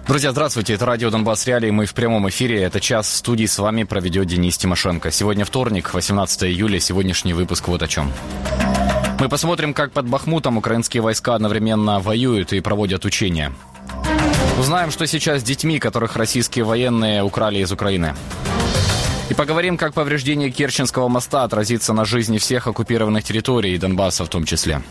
Друзья, здравствуйте. Это радио «Донбасс Реалии». Мы в прямом эфире. Это час в студии с вами проведет Денис Тимошенко. Сегодня вторник, 18 июля. Сегодняшний выпуск вот о чем. Мы посмотрим, как под Бахмутом украинские войска одновременно воюют и проводят учения. Узнаем, что сейчас с детьми, которых российские военные украли из Украины. И поговорим, как повреждение Керченского моста отразится на жизни всех оккупированных территорий, и Донбасса в том числе.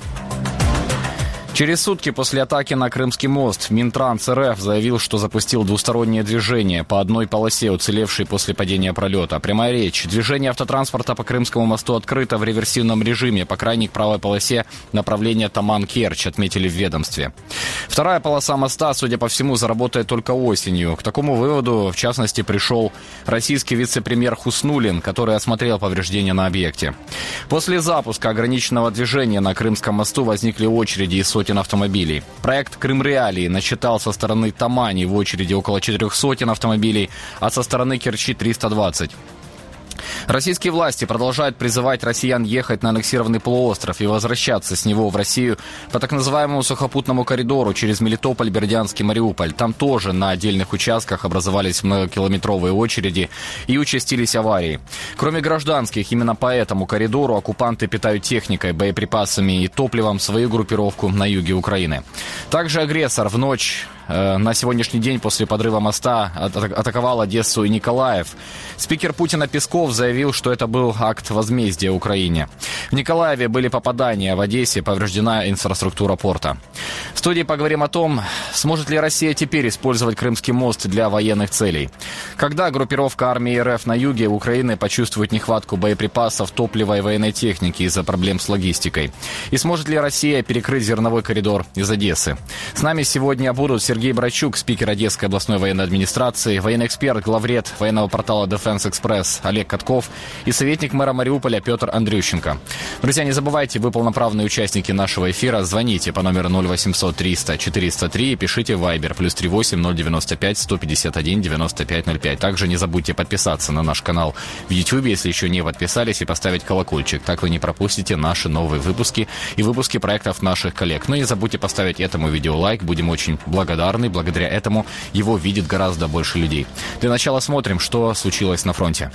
Через сутки после атаки на Крымский мост Минтранс РФ заявил, что запустил двустороннее движение по одной полосе, уцелевшей после падения пролета. Прямая речь. Движение автотранспорта по Крымскому мосту открыто в реверсивном режиме по крайней правой полосе направления Таман-Керчь, отметили в ведомстве. Вторая полоса моста, судя по всему, заработает только осенью. К такому выводу, в частности, пришел российский вице-премьер Хуснуллин, который осмотрел повреждения на объекте. После запуска ограниченного движения на Крымском мосту возникли очереди из сотен автомобилей. Проект «Крым Реалии» насчитал со стороны Тамани в очереди около 400 автомобилей, а со стороны Керчи 320. Российские власти продолжают призывать россиян ехать на аннексированный полуостров и возвращаться с него в Россию по так называемому сухопутному коридору через Мелитополь, Бердянск и Мариуполь. Там тоже на отдельных участках образовались многокилометровые очереди и участились аварии. Кроме гражданских, именно по этому коридору оккупанты питают техникой, боеприпасами и топливом свою группировку на юге Украины. Также агрессор в ночь на сегодняшний день после подрыва моста атаковал Одессу и Николаев. Спикер Путина Песков заявил, что это был акт возмездия Украине. В Николаеве были попадания, в Одессе повреждена инфраструктура порта. В студии поговорим о том, сможет ли Россия теперь использовать Крымский мост для военных целей. Когда группировка армии РФ на юге Украины почувствует нехватку боеприпасов, топлива и военной техники из-за проблем с логистикой. И сможет ли Россия перекрыть зерновой коридор из Одессы? С нами сегодня будут Сергей Брачук, спикер Одесской областной военной администрации, военный эксперт, главред военного портала Defense Express Олег Катков и советник мэра Мариуполя Петр Андрющенко. Друзья, не забывайте, вы полноправные участники нашего эфира. Звоните по номеру 0800 300 403 и пишите в Viber +38 095 151 95 05. Также не забудьте подписаться на наш канал в YouTube, если еще не подписались, и поставить колокольчик. Так вы не пропустите наши новые выпуски и выпуски проектов наших коллег. Ну и не забудьте поставить этому видео лайк. Будем очень благодарны. Благодаря этому его видит гораздо больше людей. Для начала смотрим, что случилось на фронте.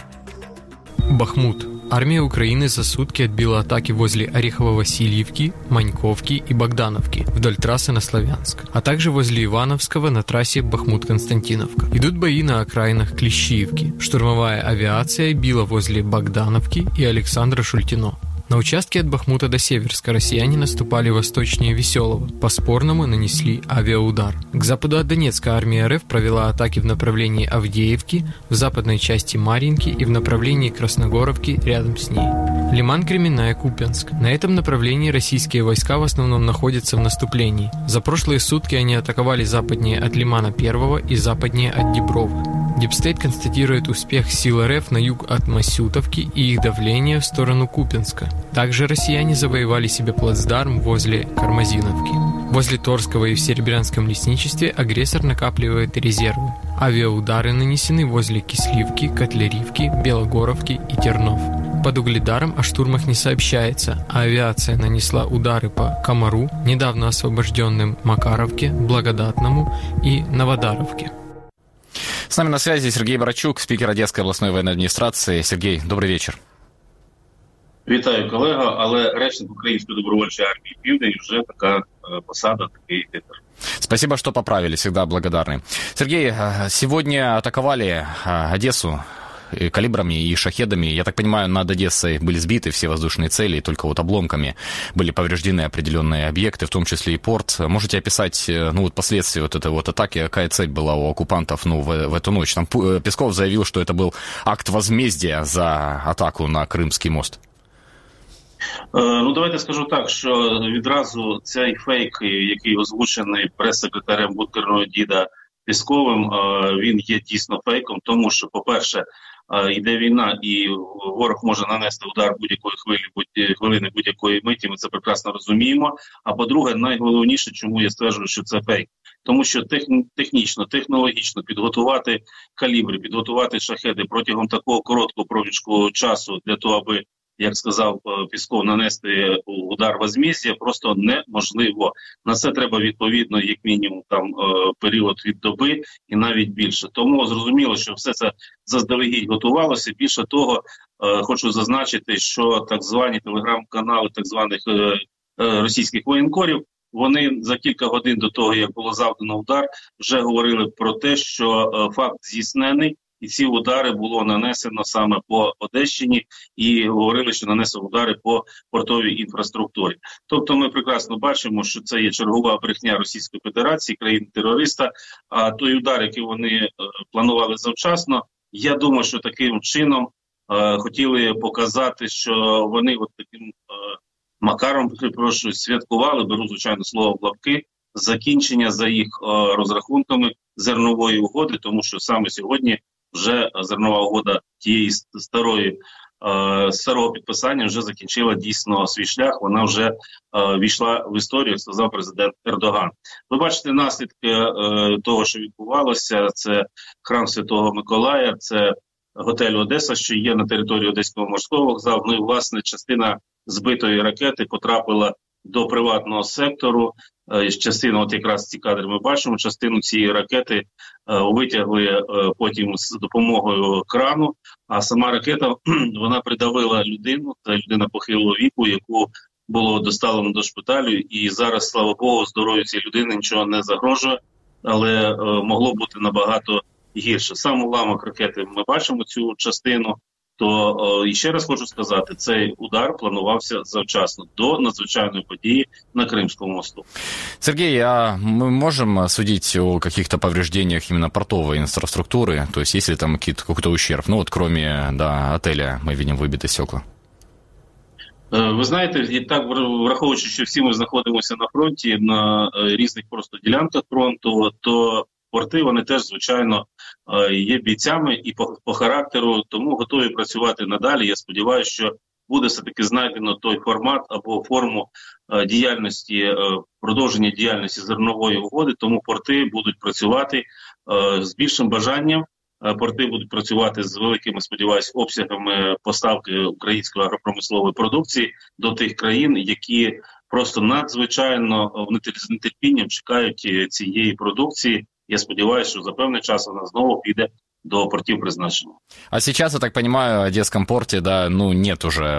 Бахмут. Армия Украины за сутки отбила атаки возле Орехово-Васильевки, Маньковки и Богдановки вдоль трассы на Славянск, а также возле Ивановского на трассе Бахмут-Константиновка. Идут бои на окраинах Клещиевки. Штурмовая авиация била возле Богдановки и Александра Шультино. На участке от Бахмута до Северска россияне наступали восточнее Веселого. По Спорному нанесли авиаудар. К западу от Донецка армия РФ провела атаки в направлении Авдеевки, в западной части Марьинки и в направлении Красногоровки рядом с ней. Лиман, Кременная, Купянск. На этом направлении российские войска в основном находятся в наступлении. За прошлые сутки они атаковали западнее от Лимана 1 и западнее от Деброва. Дипстейт констатирует успех сил РФ на юг от Масютовки и их давление в сторону Купянска. Также россияне завоевали себе плацдарм возле Кармазиновки. Возле Торского и в Серебрянском лесничестве агрессор накапливает резервы. Авиаудары нанесены возле Кисливки, Котлярivки, Белогоровки и Тернов. Под Угледаром о штурмах не сообщается, а авиация нанесла удары по Комару, недавно освобожденным Макаровке, Благодатному и Новодаровке. С нами на связи Сергей Брачук, спикер Одесской областной военной администрации. Сергей, добрый вечер. Вітаю, колега, але речник Української добровольчої армії «Південь» вже така посада, такий титр. Спасибо, что поправили, всегда благодарны. Сергей, сегодня атаковали Одессу калибрами и шахедами. Я так понимаю, над Одессой были сбиты все воздушные цели, и только вот обломками были повреждены определенные объекты, в том числе и порт. Можете описать, последствия вот этой вот атаки, какая цель была у оккупантов, в эту ночь? Там Песков заявил, что это был акт возмездия за атаку на Крымский мост. Давайте скажу так, що відразу цей фейк, який озвучений прес-секретарем бункерного діда Песковим, він є дійсно фейком, тому що, по-перше, йде війна і ворог може нанести удар будь-якої хвилини, будь-якої миті, ми це прекрасно розуміємо. А по-друге, найголовніше, чому я стверджую, що це фейк, тому що технічно, технологічно підготувати калібри, підготувати шахеди протягом такого короткого проміжку часу для того, аби як сказав Пісков, нанести удар возмездя просто неможливо. На це треба відповідно, як мінімум, період від доби і навіть більше. Тому зрозуміло, що все це заздалегідь готувалося. Більше того, хочу зазначити, що так звані телеграм-канали так званих російських воєнкорів, вони за кілька годин до того, як було завдано удар, вже говорили про те, що факт здійснений, і ці удари було нанесено саме по Одещині, і говорили, що нанесено удари по портовій інфраструктурі. Тобто ми прекрасно бачимо, що це є чергова брехня Російської Федерації, країни-терориста, а той удар, який вони планували завчасно, я думаю, що таким чином хотіли показати, що вони от таким макаром, святкували, беру, звичайно, слово в лапки, закінчення за їх розрахунками зернової угоди, тому що саме сьогодні вже зернова угода тієї старого підписання вже закінчила дійсно свій шлях, вона вже війшла в історію, сказав президент Ердоган. Ви бачите наслідки того, що відбувалося, це храм Святого Миколая, це готель Одеса, що є на території Одеського морського вокзалу. Ну і, власне, частина збитої ракети потрапила до приватного сектору. Частину, от якраз ці кадри ми бачимо, частину цієї ракети витягли потім з допомогою крану, а сама ракета, вона придавила людину, це людина похилого віку, яку було доставлено до шпиталю, і зараз, слава Богу, здоров'ю цієї людини нічого не загрожує, але могло бути набагато гірше. Сам уламок ракети, ми бачимо цю частину, то і ще раз хочу сказати, цей удар планувався завчасно, до надзвичайної події на Крымском мосту. Сергей, а мы можем судить о каких-то повреждениях именно портовой инфраструктуры? То есть есть ли там какой-то ущерб? Ну вот кроме отеля мы видим выбитые стекла. Ви знаєте, і так, враховуючи, що всі ми знаходимося на фронті, на різних просто ділянках фронту, то порти, вони теж, звичайно, є бійцями і по характеру, тому готові працювати надалі. Я сподіваюся, що буде все-таки знайдено той формат або форму діяльності, продовження діяльності зернової угоди, тому порти будуть працювати з більшим бажанням. Порти будуть працювати з великими, сподіваюся, обсягами поставки української агропромислової продукції до тих країн, які просто надзвичайно з нетерпінням чекають цієї продукції. Я сподіваюся, що за певний час вона знову піде до портів призначення. А сейчас, я так понимаю, в Одесском порте, нет уже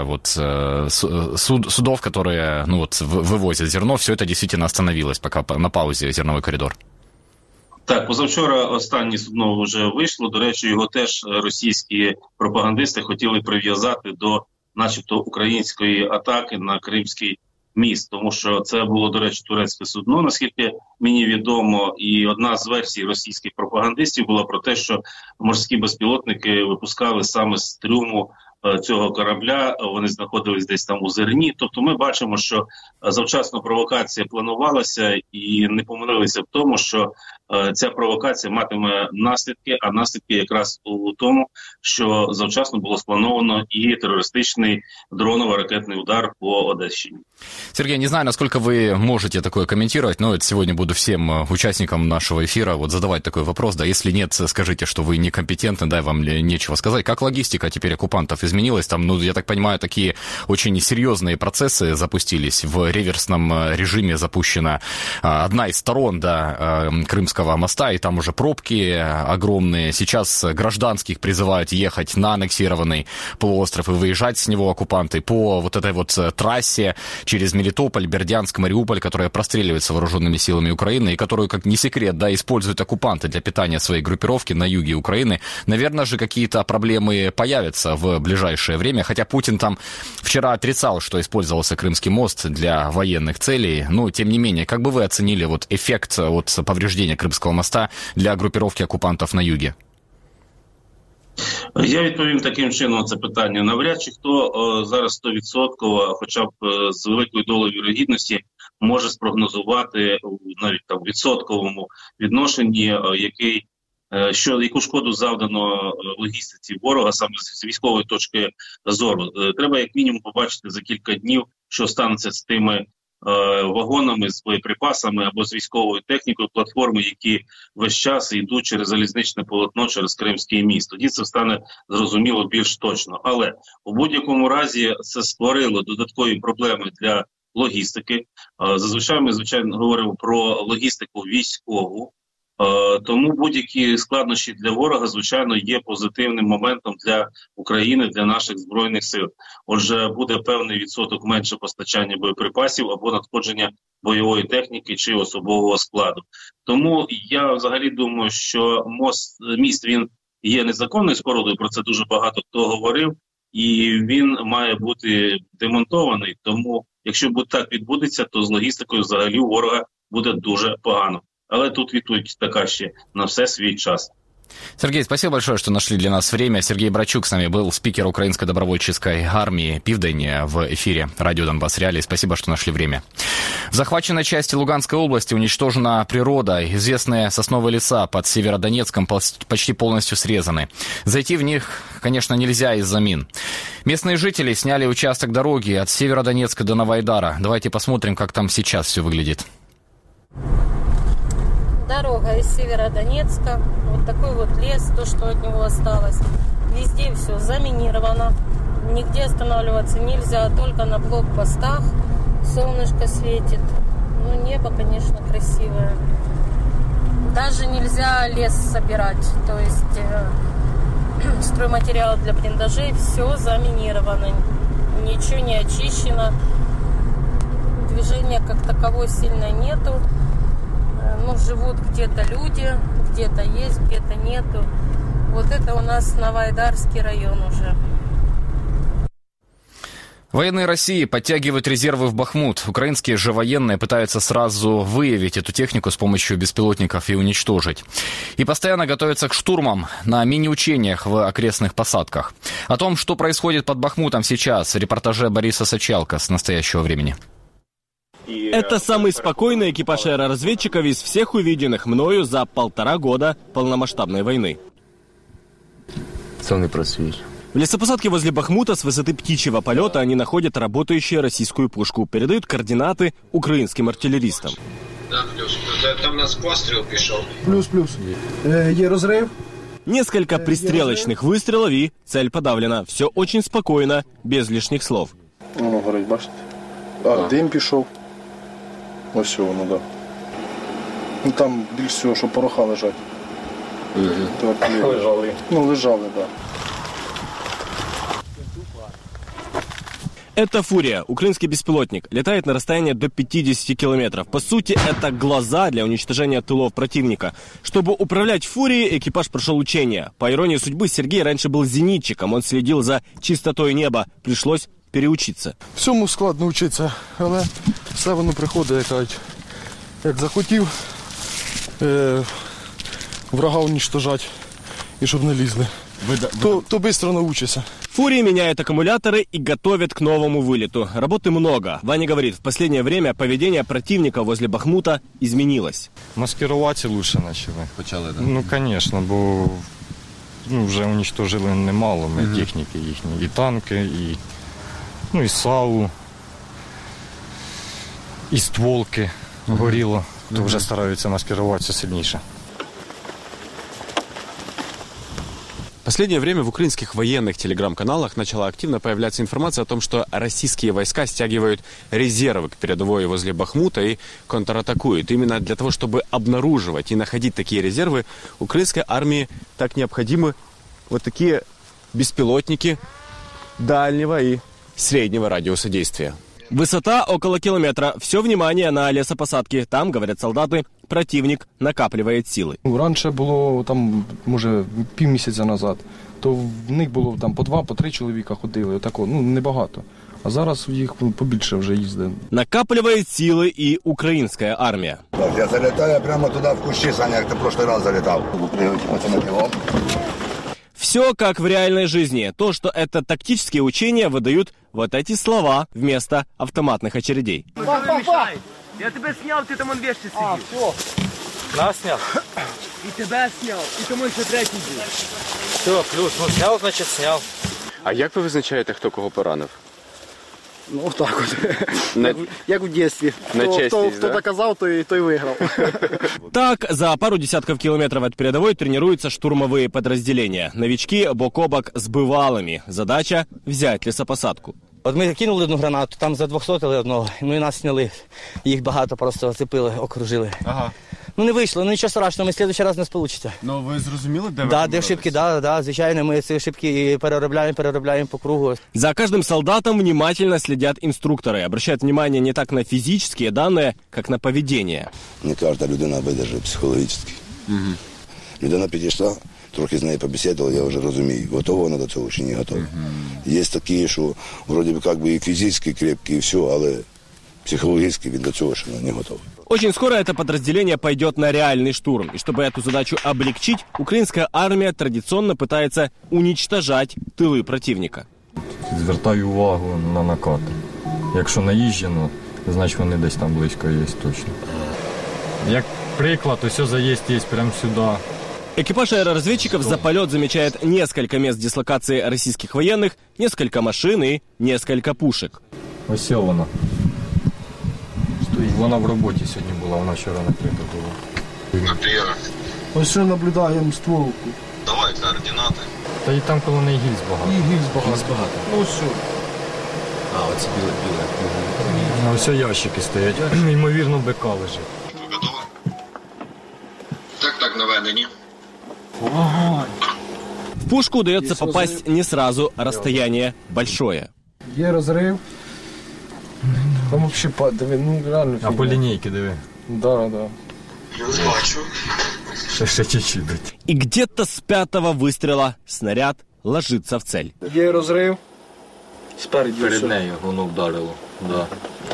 судов, которые вывозят зерно, все это действительно остановилось, пока на паузе зерновой коридор. Так, позавчора останнє судно вже вийшло. До речі, його теж російські пропагандисти хотіли прив'язати до начебто української атаки на Кримський міст, тому що це було, до речі, турецьке судно, наскільки мені відомо, і одна з версій російських пропагандистів була про те, що морські безпілотники випускали саме з трюму цього корабля, вони знаходились десь там у зерні. Тобто ми бачимо, що завчасно провокація планувалася і не помилилися в тому, що ця провокація матиме наслідки, а наслідки якраз у тому, що завчасно було сплановано і терористичний дроново-ракетний удар по Одещине. Сергей, не знаю, насколько вы можете такое комментировать, но сегодня буду всем участникам нашего эфира задавать такой вопрос. Да, если нет, скажите, что вы некомпетентны, вам нечего сказать. Как логистика теперь оккупантов изменилась? Там, я так понимаю, такие очень серьезные процессы запустились. В реверсном режиме запущена одна из сторон, Крымского моста, и там уже пробки огромные. Сейчас гражданских призывают ехать на аннексированный полуостров и выезжать с него оккупанты по этой трассе через Мелитополь, Бердянск, Мариуполь, которая простреливается вооруженными силами Украины и которую, как не секрет, используют оккупанты для питания своей группировки на юге Украины. Наверное же, какие-то проблемы появятся в ближайшее время, хотя Путин там вчера отрицал, что использовался Крымский мост для военных целей, но тем не менее, как бы вы оценили эффект от повреждения Крымского моста для группировки оккупантов на юге? Я відповім таким чином це питання. Навряд чи хто зараз 100%, хоча б з великою долею вірогідності, може спрогнозувати навіть там відсотковому відношенні, яку шкоду завдано логістиці ворога саме з військової точки зору. Треба як мінімум побачити за кілька днів, що станеться з тими вагонами з боєприпасами або з військовою технікою платформи, які весь час йдуть через залізничне полотно, через Кримський міст. Тоді це стане зрозуміло більш точно. Але у будь-якому разі це створило додаткові проблеми для логістики. Зазвичай ми, звичайно, говоримо про логістику військову. Тому будь-які складнощі для ворога, звичайно, є позитивним моментом для України, для наших Збройних сил. Отже, буде певний відсоток менше постачання боєприпасів або надходження бойової техніки чи особового складу. Тому я взагалі думаю, що міст він є незаконною спорудою, про це дуже багато хто говорив, і він має бути демонтований. Тому, якщо так відбудеться, то з логістикою взагалі у ворога буде дуже погано. Але тут відповідь така ще: на все свій час. Сергей, спасибо большое, что нашли для нас время. Сергей Брачук с нами был, спикер Украинской добровольческой армии «Південь» в эфире радио «Донбасс Реалии». Спасибо, что нашли время. В захваченной части Луганской области уничтожена природа. Известные сосновые леса под Северодонецком почти полностью срезаны. Зайти в них, конечно, нельзя из-за мин. Местные жители сняли участок дороги от Северодонецка до Новоайдара. Давайте посмотрим, как там сейчас все выглядит. Дорога из Северодонецка, вот такой вот лес, то, что от него осталось. Везде все заминировано, нигде останавливаться нельзя, только на блокпостах. Солнышко светит, ну небо, конечно, красивое. Даже нельзя лес собирать, то есть стройматериал для блиндажей, все заминировано, ничего не очищено. Движения как таковой сильно нету. Ну, живут где-то люди, где-то есть, где-то нету. Вот это у нас Новоайдарский район уже. Военные России подтягивают резервы в Бахмут. Украинские же военные пытаются сразу выявить эту технику с помощью беспилотников и уничтожить. И постоянно готовятся к штурмам на мини-учениях в окрестных посадках. О том, что происходит под Бахмутом сейчас, в репортаже Бориса Сачалко с настоящего времени. Это самый спокойный экипаж аэроразведчиков из всех увиденных мною за 1,5 года полномасштабной войны. Сонный просвет. В лесопосадке возле Бахмута с высоты птичьего полета они находят работающую российскую пушку, передают координаты украинским артиллеристам. Да, плюс. Там у нас пострел пішов. Плюс. Є розрив? Несколько пристрелочных выстрелов и цель подавлена. Все очень спокойно, без лишних слов. Воно горить, бачите? Дим пішов. Ось воно, да. Ну там більш всього, що пороха лежать. Лежали. Ну, лежали, да. Это «Фурия», украинский беспилотник. Летает на расстояние до 50 километров. По сути, это глаза для уничтожения тылов противника. Чтобы управлять «Фурией», экипаж прошел учения. По иронии судьбы, Сергей раньше был зенитчиком. Он следил за чистотой неба. Пришлось переучиться. Всьому складно вчитися, але все воно приходить, як захотів врага уничтожати і щоб не лізли. То швидко научишься. «Фурия» меняет аккумуляторы и готовит к новому вылету. Работы много. Ваня говорит, в последнее время поведение противника возле Бахмута изменилось. Маскироваться лучше начали. Почали, да? Ну, конечно, бо вже уничтожили немало ми техніки їхньої. І танки, і САУ, і стволки горіло. То вже стараються маскироваться сильніше. В последнее время в украинских военных телеграм-каналах начала активно появляться информация о том, что российские войска стягивают резервы к передовой возле Бахмута и контратакуют. Именно для того, чтобы обнаруживать и находить такие резервы, украинской армии так необходимы вот такие беспилотники дальнего и среднего радиуса действия. Высота около километра. Все внимание на лесопосадки. Там, говорят солдаты, противник накапливает силы. Раніше було, там, може, півмісяця назад, то в них було там по 2-3 чоловіка ходили, отако, ну, небагато. А зараз їх побільше вже їздить. Накапливает силы и украинская армия. Я залетаю прямо туда в кущи, Саня, как ты в прошлый раз залетал. Все как в реальной жизни. То, что это тактические учения, выдают вот эти слова вместо автоматных очередей. Я тебя снял, ты там он вещи сидел. Все. Нас снял? И тебя снял, и там он ще третій був. Все, плюс, ну снял, значит снял. А як ви визначаєте, хто кого поранив? Ну, так от. Як у дитинстві. Хто доказав, той виграв. Так, за пару десятков километров от передовой тренируются штурмовые подразделения. Новички бок о бок с бывалыми. Задача – взять лесопосадку. От ми кинули одну гранату, там задвохсотили одного, ну і нас сняли. Їх багато просто оцепили, окружили. Ага. Ну не вийшло, ну нічого страшного, ми в следующий раз не вийде. Ну ви зрозуміли, де ви помилились? Де ошибки, да, звичайно, ми ці ошибки переробляємо по кругу. За каждым солдатом внимательно следят инструкторы. Обращают внимание не так на физические данные, как на поведение. Не кожна людина видержить психологічно. Людина підійшла, трохи з нею побесідував, я вже розумію, готова вона до цього чи не готова. Є такі, що вроді би як би і фізично крепкі, і все, але психологически він до цього ще не готовий. Очень скоро это подразделение пойдет на реальный штурм. И чтобы эту задачу облегчить, украинская армия традиционно пытается уничтожать тылы противника. Звертаю увагу на накати. Якщо наїжджено, значить вони десь там близько є точно. Як приклад, ось заїзд є прямо сюди. Экипаж аэроразведчиков за полет замечает несколько мест дислокации российских военных, несколько машин и несколько пушек. Ось вона. Вона в роботі сьогодні була, вона вчора накрита була. Наприєм. Ось що наблюдаємо стволку. Давай координати. Та і там коло неї гільз багато. І гільз багато. Ну що? Оце біле. Ось ящики стоять. Ймовірно, БК лежить. Ви готові? Так, наведені. В пушку удается попасть не сразу, а расстояние большое. Є розрив. Там вообще диви, ну реально. А по линейке диви. Да. Плюс бачу. Ще чуть-чуть. И где-то с 5-го выстрела снаряд ложится в цель. Є розрив. Спереді. Перед нею воно вдарило. Да.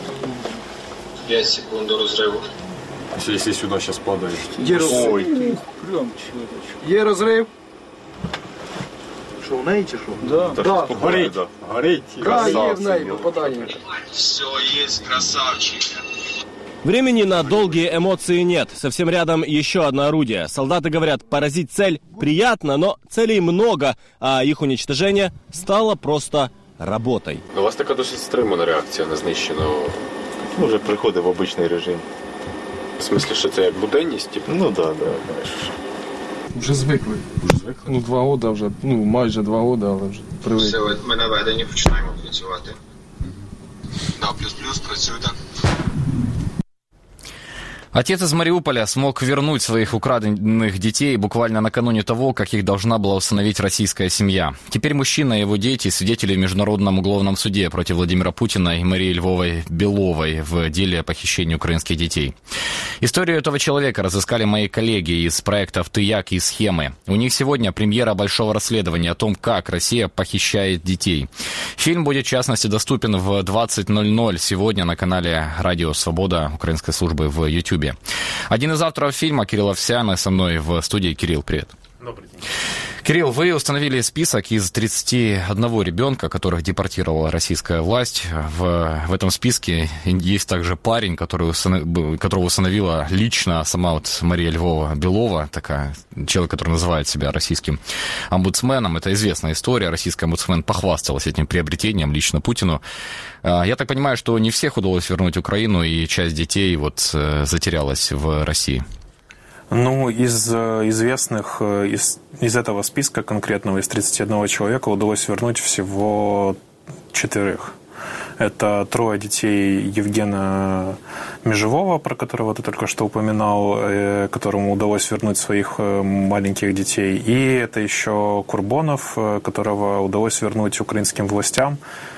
5 секунд до розриву. Якщо сюди зараз падає. Є розрив. Є розрив. Що, в неї чи що? Да. Горить. Да, є в неї попадання. Все, є, красавчик. Времени на долгие эмоции нет. Совсем рядом еще одно орудие. Солдаты говорят, поразить цель приятно, но целей много, а их уничтожение стало просто работой. У вас така досить стримана реакція на знищену. Вже приходить в обичний режим. В смислі, що це як буденність? Типу? Ну да. Вже звикли. Ну 2 роки вже, майже 2 роки, але вже привикли. Все, ми наведені, починаємо працювати. Да, плюс, працюйте. Отец из Мариуполя смог вернуть своих украденных детей буквально накануне того, как их должна была усыновить российская семья. Теперь мужчина и его дети свидетели в Международном уголовном суде против Владимира Путина и Марии Львовой Беловой в деле о похищении украинских детей. Историю этого человека разыскали мои коллеги из проектов «Ты-як» и «Схемы». У них сегодня премьера большого расследования о том, как Россия похищает детей. Фильм будет, в частности, доступен в 20:00 сегодня на канале «Радио Свобода» украинской службы в YouTube. Один из авторов фильма, Кирилл Овсян, со мной в студии. Кирилл, привет. Добрый день. Кирилл, вы установили список из 31 ребенка, которых депортировала российская власть. В этом списке есть также парень, которого усыновила лично сама Мария Львова Белова, такая человек, который называет себя российским омбудсменом. Это известная история. Российский омбудсмен похвасталась этим приобретением лично Путину. Я так понимаю, что не всех удалось вернуть Украину, и часть детей затерялась в России. Ну, из известных, из этого списка конкретного, из 31 человека удалось вернуть всего 4. Это 3 детей Евгена Межевого, про которого ты только что упоминал, которому удалось вернуть своих маленьких детей. И это еще Курбонов, которого удалось вернуть украинским властям.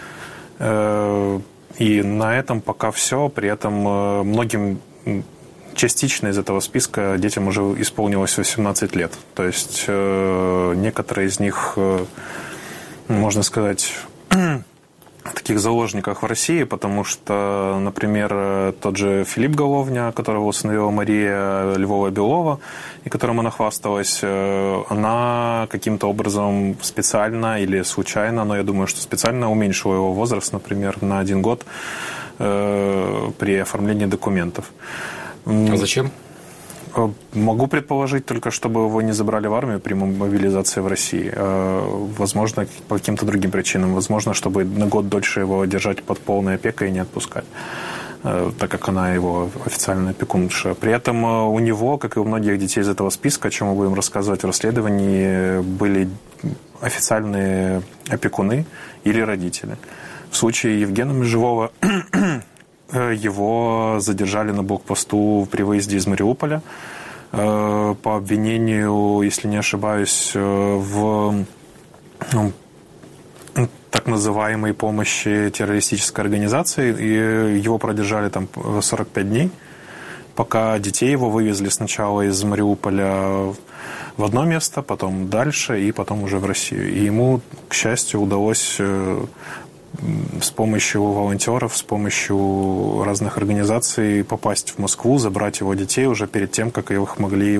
И на этом пока все. При этом многим... Частично из этого списка детям уже исполнилось 18 лет. То есть некоторые из них, можно сказать, в таких заложниках в России, потому что, например, тот же Филипп Головня, которого усыновила Мария Львова-Белова, и которым она хвасталась, она каким-то образом специально или случайно, но я думаю, что специально уменьшила его возраст, например, на 1 год при оформлении документов. А зачем? Могу предположить только, чтобы его не забрали в армию при мобилизации в России. Возможно, по каким-то другим причинам. Возможно, чтобы на год дольше его держать под полной опекой и не отпускать, так как она его официальная опекунша. При этом у него, как и у многих детей из этого списка, о чем мы будем рассказывать в расследовании, были официальные опекуны или родители. В случае Евгена Межевого его задержали на блокпосту при выезде из Мариуполя по обвинению, если не ошибаюсь, в так называемой помощи террористической организации. И его продержали там 45 дней, пока детей его вывезли сначала из Мариуполя в одно место, потом дальше и потом уже в Россию. И ему, к счастью, удалось с помощью волонтеров, с помощью разных организаций попасть в Москву, забрать его детей уже перед тем, как их могли,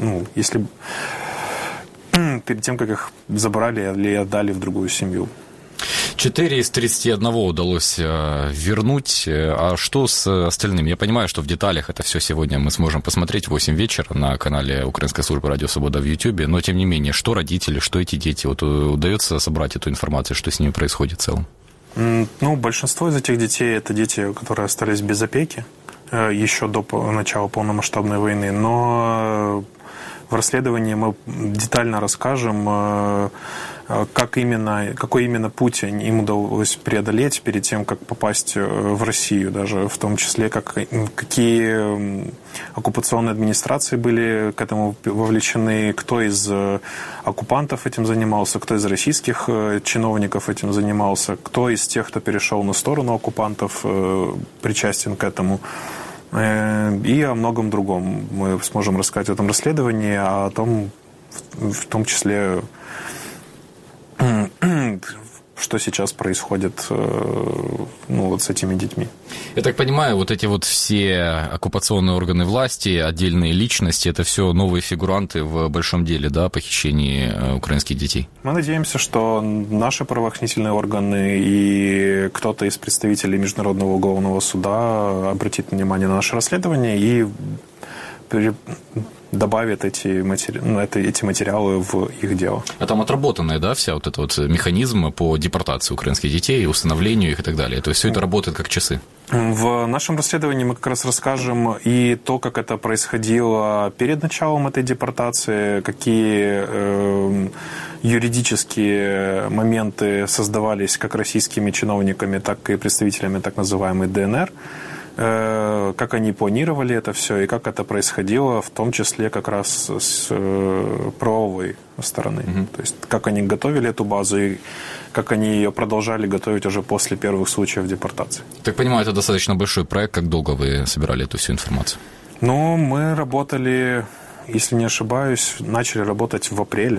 перед тем, как их забрали или отдали в другую семью. 4 из 31 удалось вернуть. А что с остальными? Я понимаю, что в деталях это все сегодня мы сможем посмотреть в 8 вечера на канале Украинской службы «Радио Свобода» в Ютьюбе. Но, тем не менее, что родители, что эти дети? Вот удается собрать эту информацию, что с ними происходит в целом? Большинство из этих детей – это дети, которые остались без опеки еще до начала полномасштабной войны. Но в расследовании мы детально расскажем, какой именно путь им удалось преодолеть перед тем, как попасть в Россию, даже в том числе, какие оккупационные администрации были к этому вовлечены, кто из оккупантов этим занимался, кто из российских чиновников этим занимался, кто из тех, кто перешел на сторону оккупантов, причастен к этому. И о многом другом мы сможем рассказать в этом расследовании, а о том, в том числе, что сейчас происходит с этими детьми. Я так понимаю, вот эти вот все оккупационные органы власти, отдельные личности, это все новые фигуранты в большом деле, да, похищении украинских детей? Мы надеемся, что наши правоохранительные органы и кто-то из представителей Международного уголовного суда обратит внимание на наше расследование и добавит эти материалы в их дело. А там отработанная, да, вся вот эта вот механизм по депортации украинских детей, установлению их и так далее? То есть все это работает как часы? В нашем расследовании мы как раз расскажем и то, как это происходило перед началом этой депортации, какие юридические моменты создавались как российскими чиновниками, так и представителями так называемой ДНР, как они планировали это все и как это происходило, в том числе как раз с правовой стороны. То есть как они готовили эту базу и как они ее продолжали готовить уже после первых случаев депортации. Так понимаю, это достаточно большой проект. Как долго вы собирали эту всю информацию? Мы работали, если не ошибаюсь, начали работать в апреле.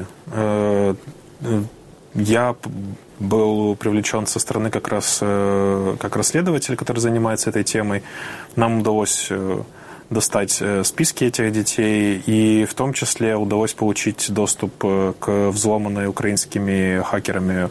Я был привлечен со стороны как раз как расследователь, который занимается этой темой. Нам удалось достать списки этих детей, и в том числе удалось получить доступ к взломанной украинскими хакерами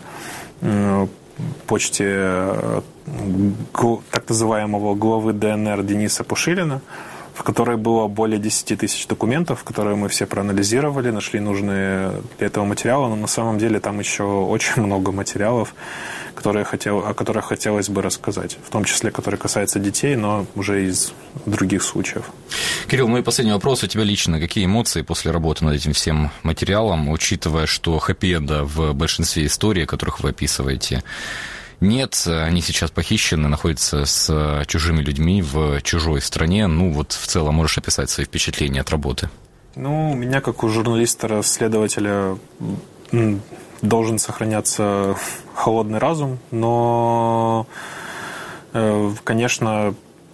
почте так называемого главы ДНР Дениса Пушилина, в которой было более 10 тысяч документов, которые мы все проанализировали, нашли нужные для этого материалы, но на самом деле там еще очень много материалов, о которых хотелось бы рассказать, в том числе, которые касаются детей, но уже из других случаев. Кирилл, мой последний вопрос у тебя лично. Какие эмоции после работы над этим всем материалом, учитывая, что хэппи-энда в большинстве историй, которых вы описываете, нет, они сейчас похищены, находятся с чужими людьми в чужой стране. В целом можешь описать свои впечатления от работы? У меня, как у журналиста-расследователя, должен сохраняться холодный разум, но, конечно,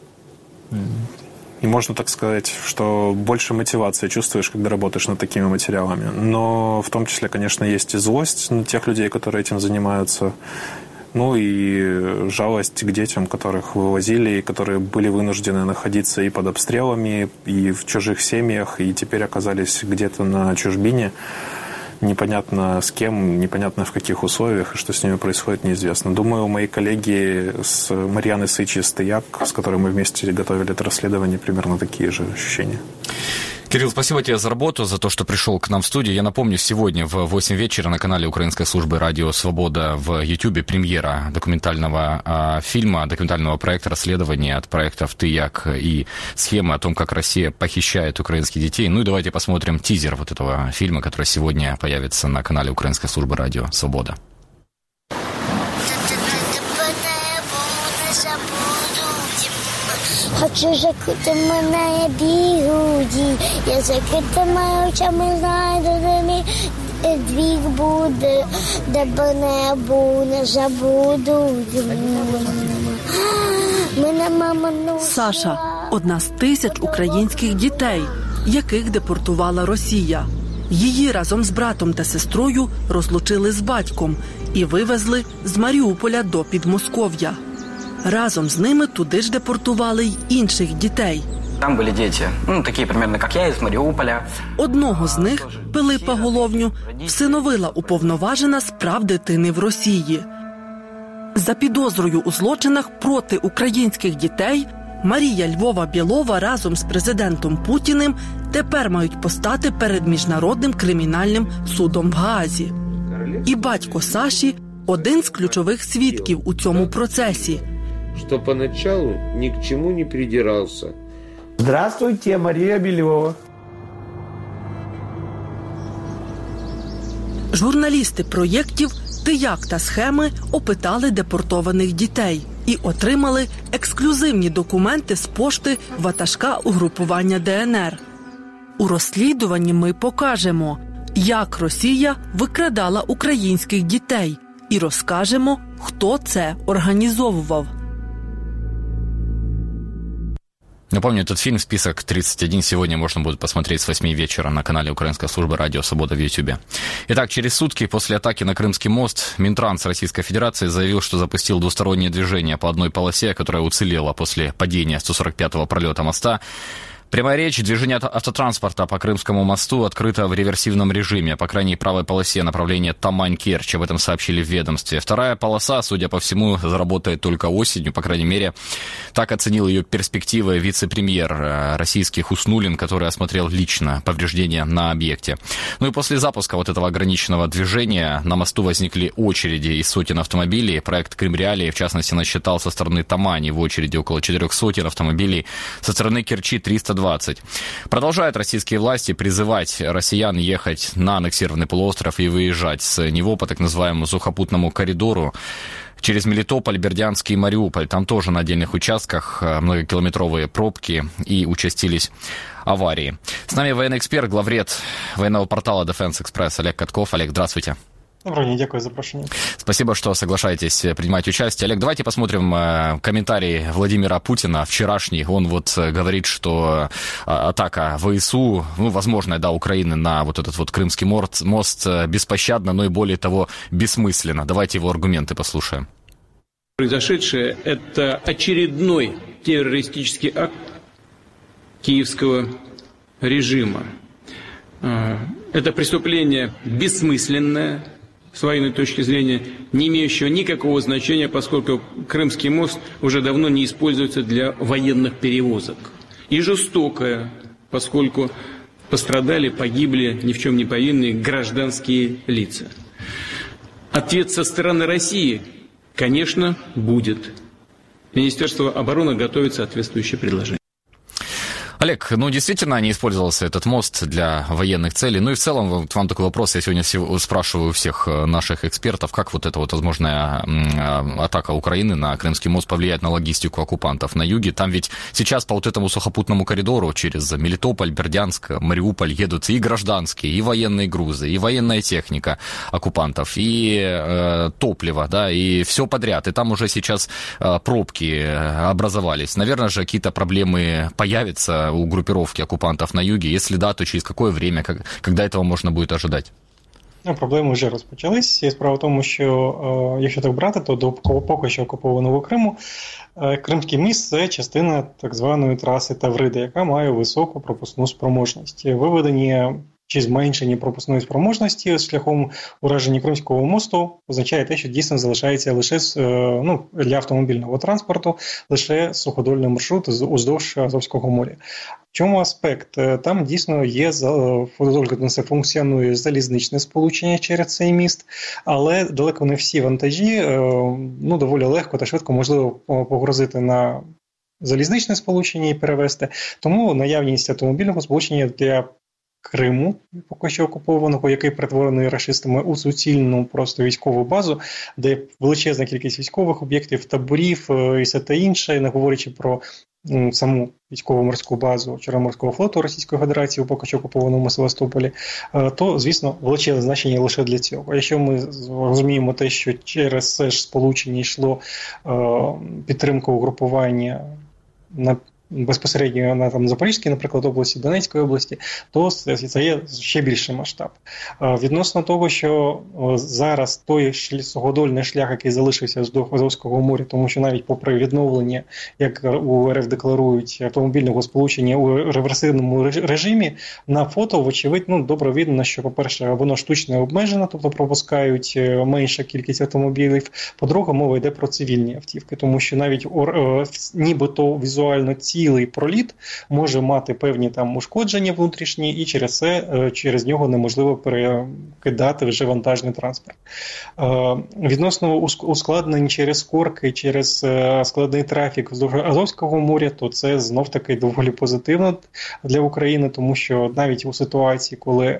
и можно так сказать, что больше мотивации чувствуешь, когда работаешь над такими материалами. Но в том числе, конечно, есть и злость на тех людей, которые этим занимаются, и жалость к детям, которых вывозили, и которые были вынуждены находиться и под обстрелами, и в чужих семьях, и теперь оказались где-то на чужбине. Непонятно с кем, непонятно в каких условиях, и что с ними происходит, неизвестно. Думаю, мои коллеги с Марьяны Сычи-Стояк, с которой мы вместе готовили это расследование, примерно такие же ощущения. Кирилл, спасибо тебе за работу, за то, что пришел к нам в студию. Я напомню, сегодня в 8 вечера на канале Украинской службы «Радио Свобода» в Ютубе премьера документального фильма, документального проекта расследования от проектов «Ты-Як» и «Схемы» о том, как Россия похищает украинских детей. Ну и давайте посмотрим тизер вот этого фильма, который сегодня появится на канале Украинской службы «Радио Свобода». Хочу закрити мене бігуді, я закритими очами знайду, де мій двір буде, де б небо не забудуть. Мене мама Саша – одна з тисяч українських дітей, яких депортувала Росія. Її разом з братом та сестрою розлучили з батьком і вивезли з Маріуполя до Підмосков'я. Разом з ними туди ж депортували й інших дітей. Там були діти, такі, примерно, як я, із Маріуполя. Одного з них, Пилипа Головню, всиновила уповноважена з прав дитини в Росії. За підозрою у злочинах проти українських дітей Марія Львова-Білова разом з президентом Путіним тепер мають постати перед Міжнародним кримінальним судом в Гаазі. І батько Саші – один з ключових свідків у цьому процесі. Что поначалу ни к чему не придирался. Здравствуйте, Мария Белева. Журналісти проєктів «Ти-Як» та «Схеми» опитали депортованих дітей і отримали ексклюзивні документи з пошти ватажка угрупування ДНР. У розслідуванні ми покажемо, як Росія викрадала українських дітей, і розкажемо, хто це організовував. Напомню, этот фильм, список 31, сегодня можно будет посмотреть с 8 вечера на канале Украинской службы «Радио Свобода» в Ютубе. Итак, через сутки после атаки на Крымский мост Минтранс Российской Федерации заявил, что запустил двустороннее движение по одной полосе, которая уцелела после падения 145-го пролета моста. Прямая речь, движение автотранспорта по Крымскому мосту открыто в реверсивном режиме, по крайней правой полосе направления Тамань-Керчь, об этом сообщили в ведомстве. Вторая полоса, судя по всему, заработает только осенью, по крайней мере, так оценил ее перспективы вице-премьер российский Хуснуллин, который осмотрел лично повреждения на объекте. Ну и после запуска вот этого ограниченного движения на мосту возникли очереди из сотен автомобилей. Проект Крым-Реалии, в частности, насчитал со стороны Тамани в очереди около 400 автомобилей, со стороны Керчи 320. Продолжают российские власти призывать россиян ехать на аннексированный полуостров и выезжать с него по так называемому сухопутному коридору через Мелитополь, Бердянск и Мариуполь. Там тоже на отдельных участках многокилометровые пробки и участились аварии. С нами военный эксперт, главред военного портала Defense Express Олег Катков. Олег, здравствуйте. Доброго дня, дякую за запрошення. Спасибо, что соглашаетесь принимать участие. Олег, давайте посмотрим комментарий Владимира Путина вчерашний. Он вот говорит, что атака ВСУ, возможная, да, Украины на вот этот вот Крымский мост беспощадна, но и более того бессмысленно. Давайте его аргументы послушаем. Произошедшее – это очередной террористический акт киевского режима. Это преступление бессмысленное, с военной точки зрения, не имеющего никакого значения, поскольку Крымский мост уже давно не используется для военных перевозок. И жестокое, поскольку пострадали, погибли ни в чем не повинные гражданские лица. Ответ со стороны России, конечно, будет. Министерство обороны готовит соответствующее предложение. Олег, действительно не использовался этот мост для военных целей. Ну и в целом, вот вам такой вопрос, я сегодня спрашиваю у всех наших экспертов, как вот эта вот возможная атака Украины на Крымский мост повлияет на логистику оккупантов на юге. Там ведь сейчас по вот этому сухопутному коридору через Мелитополь, Бердянск, Мариуполь едут и гражданские, и военные грузы, и военная техника оккупантов, и топливо, да, и все подряд. И там уже сейчас пробки образовались. Наверное же, какие-то проблемы появятся у группировки оккупантов на юге? Если да, то через какое время, когда этого можна буде ожидати? Проблеми вже розпочались. І справа в тому, що якщо так брати, то до поки що окупованого Криму Кримський міст – це частина так званої траси Тавриди, яка має високу пропускну спроможність. Виведені чи зменшення пропускної спроможності шляхом ураження Кримського мосту означає те, що дійсно залишається лише для автомобільного транспорту лише суходольний маршрут уздовж Азовського моря. В чому аспект? Там дійсно є, функціонує залізничне сполучення через цей міст, але далеко не всі вантажі доволі легко та швидко можливо погрузити на залізничне сполучення і перевезти. Тому наявність автомобільного сполучення для Криму, поки що окупованого, який перетворений рашистами у суцільну просто військову базу, де величезна кількість військових об'єктів, таборів і все те інше, не говорячи про саму військово-морську базу Чорноморського флоту Російської Федерації у поки що окупованому Севастополі, то, звісно, величезне значення лише для цього. Якщо ми розуміємо те, що через це ж сполучення йшло підтримка угрупування безпосередньо на Запорізькій, наприклад, області, Донецької області, то це є ще більший масштаб. Відносно того, що зараз той суходольний шлях, який залишився з Азовського моря, тому що навіть попри відновлення, як у РФ декларують, автомобільного сполучення у реверсивному режимі, на фото, вочевидь, добре видно, що, по-перше, воно штучно обмежено, тобто пропускають менша кількість автомобілів. По-друге, мова йде про цивільні автівки, тому що навіть нібито візуально цілий проліт може мати певні там ушкодження внутрішні, і через нього неможливо перекидати вже вантажний транспорт. Відносно ускладнень через корки, через складний трафік вздовж Азовського моря, то це знов-таки доволі позитивно для України, тому що навіть у ситуації, коли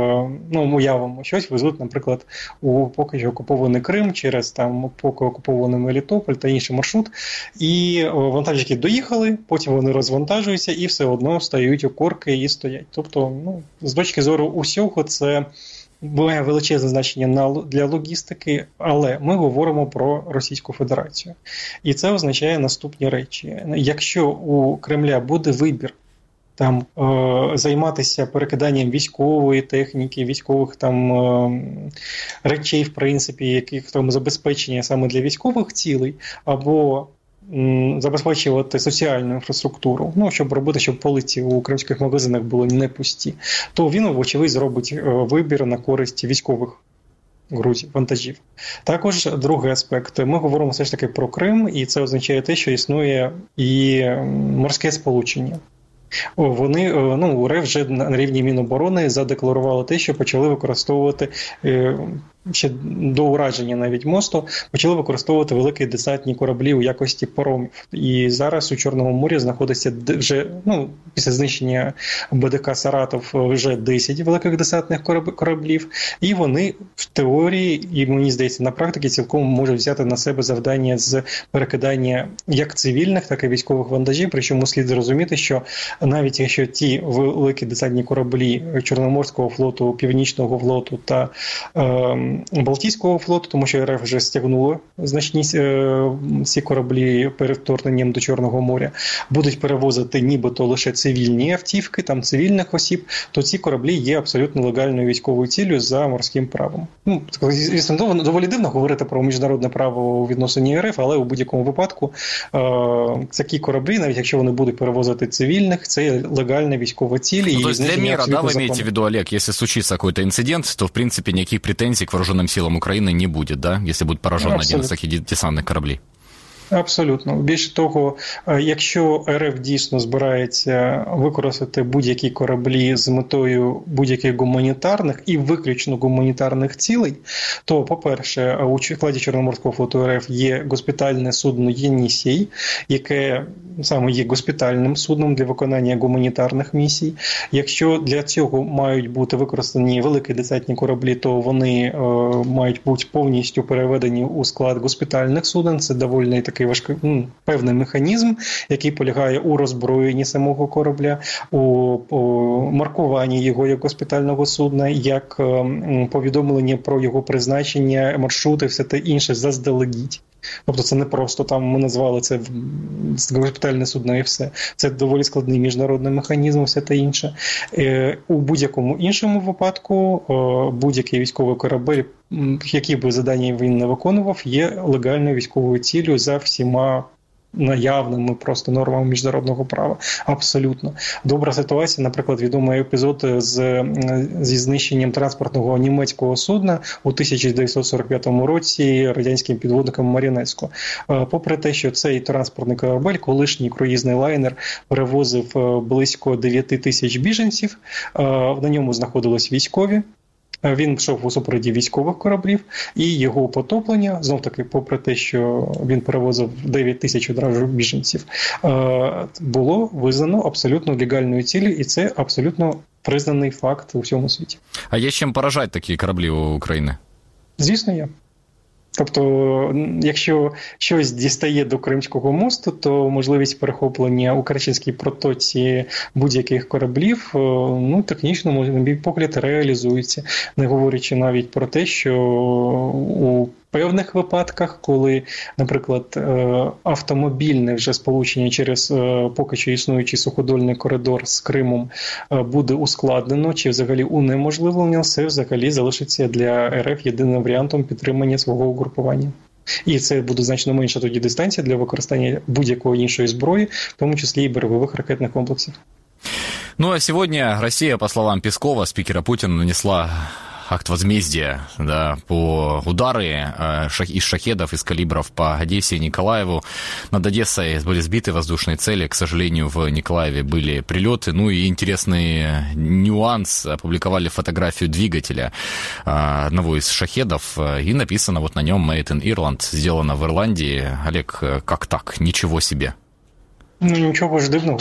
уявимо щось, везуть, наприклад, у поки що окупований Крим через там поки окупований Мелітополь та інший маршрут, і вантажівки доїхали, потім вони розвантажуються і все одно стають у корки і стоять. Тобто, з точки зору усього, це має величезне значення для логістики, але ми говоримо про Російську Федерацію. І це означає наступні речі. Якщо у Кремля буде вибір там займатися перекиданням військової техніки, військових там речей, в принципі, яких там забезпечення саме для військових цілей, або забезпечувати соціальну інфраструктуру, щоб робити, щоб полиці у кримських магазинах були не пусті, то він, вочевидь, зробить вибір на користь військових грузів, вантажів. Також другий аспект. Ми говоримо все ж таки про Крим, і це означає те, що існує і морське сполучення. Вони, РФ вже на рівні Міноборони задекларували те, що почали використовувати ще до ураження навіть мосту, почали використовувати великі десантні кораблі у якості паромів. І зараз у Чорному морі знаходиться вже, після знищення БДК «Саратов» вже 10 великих десантних кораблів, і вони в теорії, і мені здається, на практиці цілком можуть взяти на себе завдання з перекидання як цивільних, так і військових вантажів, причому слід зрозуміти, що навіть якщо ті великі десантні кораблі Чорноморського флоту, Північного флоту та Балтійського флоту, тому що РФ вже стягнуло значні ці кораблі перед вторгненням до Чорного моря, будуть перевозити нібито лише цивільні автівки, там цивільних осіб, то ці кораблі є абсолютно легальною військовою ціллю за морським правом. Звісно, доволі дивно говорити про міжнародне право у відносині РФ, але у будь-якому випадку такі кораблі, навіть якщо вони будуть перевозити цивільних, це легальна військова ціль. То есть для мира, да, вы имеете в виду, Олег, если случится какой-то инцидент, то, в принципе, никаких претензий к вооруженным силам Украины не будет, да, если будет поражен один из таких десантных кораблей? Абсолютно. Більше того, якщо РФ дійсно збирається використати будь-які кораблі з метою будь-яких гуманітарних і виключно гуманітарних цілей, то, по-перше, у складі Чорноморського флоту РФ є госпітальне судно «Єнісей», яке саме є госпітальним судном для виконання гуманітарних місій. Якщо для цього мають бути використані великі десантні кораблі, то вони мають бути повністю переведені у склад госпітальних суден. Це доволі такий певний механізм, який полягає у роззброєнні самого корабля, у маркуванні його як госпітального судна, як повідомлення про його призначення, маршрути, все те інше заздалегідь. Тобто це не просто там ми назвали це госпітальне судно і все. Це доволі складний міжнародний механізм, все те інше. У будь-якому іншому випадку будь-який військовий корабель, які би завдання він не виконував, є легальною військовою ціллю за всіма наявними просто нормами міжнародного права. Абсолютно. Добра ситуація, наприклад, відомий епізод зі знищенням транспортного німецького судна у 1945 році радянським підводником Марінецько. Попри те, що цей транспортний корабель, колишній круїзний лайнер, перевозив близько 9 тисяч біженців, на ньому знаходились військові. Він йшов у супроводі військових кораблів, і його потоплення, знов-таки, попри те, що він перевозив 9 тисяч одразу біженців, було визнано абсолютно легальною ціллю, і це абсолютно признаний факт у всьому світі. А є чим поражати такі кораблі у України? Звісно, є. Тобто, якщо щось дістає до Кримського мосту, то можливість перехоплення у Керченській протоці будь-яких кораблів, технічно, на мій погляд, реалізується. Не говорячи навіть про те, що у певних випадках, коли, наприклад, автомобільне вже сполучення через поки що існуючий суходольний коридор з Кримом буде ускладнено чи взагалі унеможливлено, це взагалі залишиться для РФ єдиним варіантом підтримання свого угрупування. І це буде значно менша тоді дистанція для використання будь-якої іншої зброї, в тому числі і берегових ракетних комплексів. Ну а сегодня Россия, по словам Пескова, спикера Путина, нанесла акт возмездия, да, по удары из шахедов, из калибров по Одессе и Николаеву. Над Одессой были сбиты воздушные цели. К сожалению, в Николаеве были прилеты. Ну и интересный нюанс. Опубликовали фотографию двигателя одного из шахедов. И написано вот на нем «Made in Ireland», сделано в Ирландии. Олег, как так? Ничего себе. Нічого ж дивного.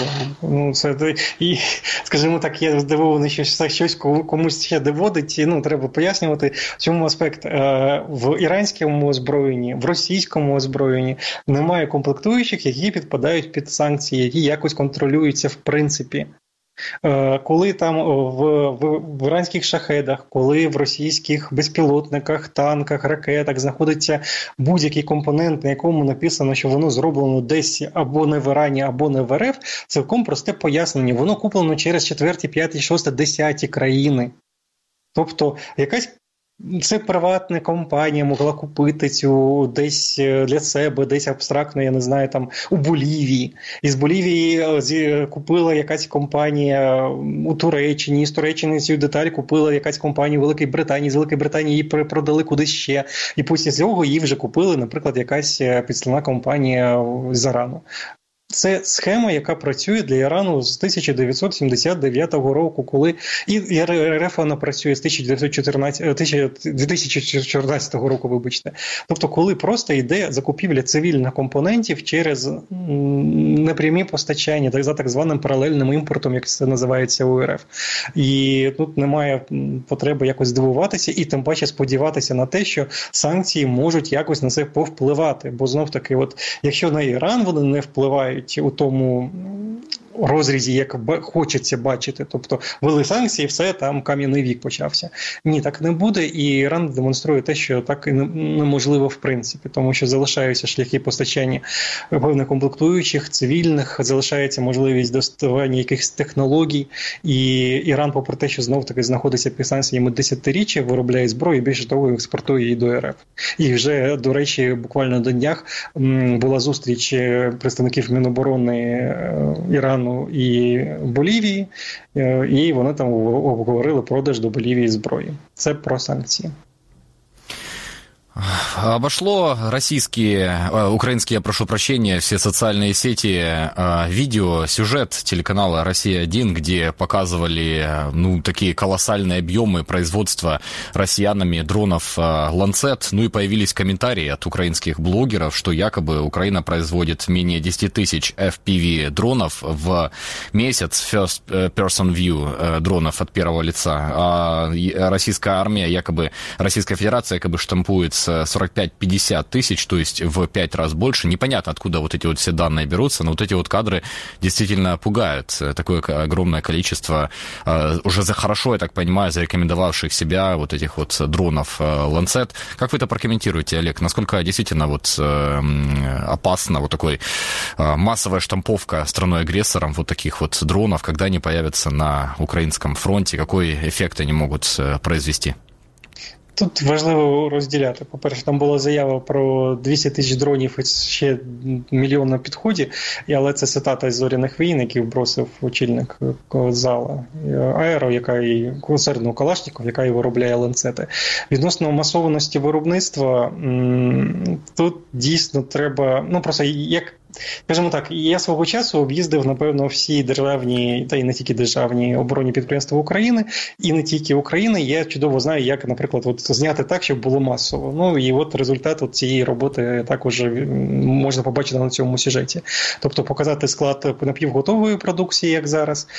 І, скажімо так, я здивований, що щось комусь ще доводить. Треба пояснювати, в чому аспект. В іранському озброєнні, в російському озброєнні немає комплектуючих, які підпадають під санкції, які якось контролюються в принципі. Коли там в іранських шахедах, коли в російських безпілотниках, танках, ракетах знаходиться будь-який компонент, на якому написано, що воно зроблено десь або не в Ірані, або не в РФ, цілком просте пояснення. Воно куплено через 4, 5, 6, 10 країни. Тобто якась це приватна компанія могла купити цю десь для себе, десь абстрактно, я не знаю, там у Болівії. Із Болівії купила якась компанія у Туреччині, з Туреччини цю деталь купила якась компанія у Великій Британії, з Великої Британії її продали кудись ще. І після цього її вже купили, наприклад, якась підставна компанія з Ірану. Це схема, яка працює для Ірану з 1979 року, коли і РФ вона працює з 2014 року, вибачте. Тобто, коли просто йде закупівля цивільних компонентів через непрямі постачання, за так званим паралельним імпортом, як це називається у РФ. І тут немає потреби якось здивуватися і тим паче сподіватися на те, що санкції можуть якось на це повпливати. Бо знов-таки, якщо на Іран вони не впливають у тому розрізі, як хочеться бачити. Тобто ввели санкції, все, там кам'яний вік почався. Ні, так не буде, і Іран демонструє те, що так і неможливо в принципі, тому що залишаються шляхи постачання певних комплектуючих, цивільних, залишається можливість доставання якихось технологій, і Іран, попри те, що знов-таки знаходиться під санкціями десятиріччя, виробляє зброю, більше того, експортує її до РФ. І вже, до речі, буквально на днях була зустріч представників Міноборони Ірану і Болівії, і вони там обговорили продаж до Болівії зброї. Це про санкції. Обошло украинские, я прошу прощения, все социальные сети, видео, сюжет телеканала «Россия-1», где показывали, такие колоссальные объемы производства россиянами дронов «Ланцет». Ну и появились комментарии от украинских блогеров, что якобы Украина производит менее 10 тысяч FPV дронов в месяц, first person view дронов от первого лица. А российская армия, Российская Федерация якобы штампует 45-50 тысяч, то есть в 5 раз больше. Непонятно, откуда вот эти вот все данные берутся, но вот эти вот кадры действительно пугают. Такое огромное количество уже хорошо, я так понимаю, зарекомендовавших себя вот этих вот дронов «Ланцет». Как вы это прокомментируете, Олег? Насколько действительно вот опасно вот такой массовая штамповка страной-агрессором вот таких вот дронов, когда они появятся на украинском фронте? Какой эффект они могут произвести? Тут важливо розділяти. По-перше, там була заява про 200 тисяч дронів і ще мільйон на підході, але це цитата із «Зоряних війн», який вбросив очільник зала Аеро, яка і концерну Калашніков, яка і виробляє ланцети. Відносно масованості виробництва, тут дійсно треба, просто як, скажімо так, я свого часу об'їздив, напевно, всі державні, та й не тільки державні оборонні підприємства України, і не тільки України. Я чудово знаю, як, наприклад, зняти так, щоб було масово. І результат цієї роботи також можна побачити на цьому сюжеті. Тобто показати склад напівготової продукції, як зараз,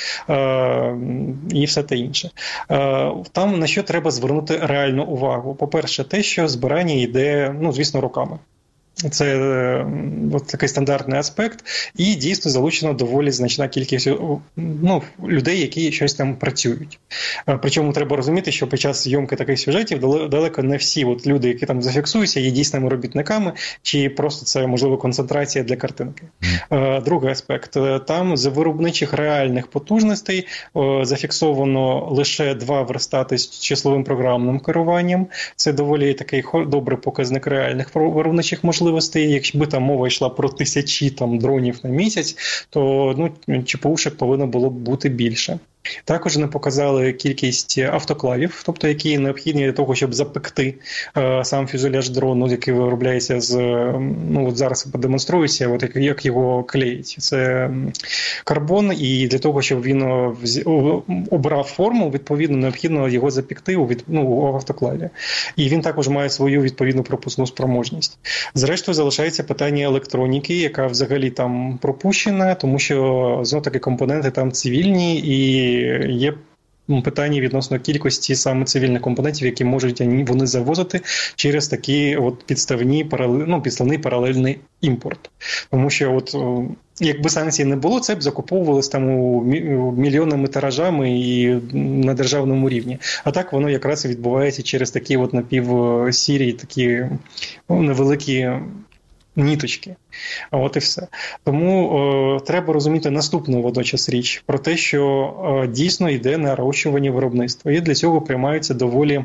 і все те інше. Там на що треба звернути реальну увагу. По-перше, те, що збирання йде, звісно, роками. Це такий стандартний аспект, і дійсно залучено доволі значна кількість людей, які щось там працюють. Причому треба розуміти, що під час зйомки таких сюжетів далеко не всі люди, які там зафіксуються, є дійсними робітниками, чи просто це, можливо, концентрація для картинки. Другий аспект. Там з виробничих реальних потужностей зафіксовано лише 2 верстати з числовим програмним керуванням. Це доволі такий добрий показник реальних виробничих можливостей. Якщо там мова йшла про тисячі дронів на місяць, то ЧПУшек повинно було б бути більше. Також не показали кількість автоклавів, тобто які необхідні для того, щоб запекти сам фюзеляж дрону, який виробляється зараз продемонструється, як його клеїть. Це карбон, і для того, щоб він обрав форму, відповідно, необхідно його запекти у автоклаві. І він також має свою відповідну пропускну спроможність. Зрештою, залишається питання електроніки, яка взагалі там пропущена, тому що, знову-таки, компоненти там цивільні, і є питання відносно кількості саме цивільних компонентів, які можуть вони завозити через такі підставний паралельний імпорт. Тому що якби санкцій не було, це б закуповувалось там мільйонними тиражами і на державному рівні. А так воно якраз відбувається через такі напівсірі, такі невеликі ніточки. І все. Тому треба розуміти наступну водночас річ про те, що дійсно йде нарощування виробництва. І для цього приймаються доволі,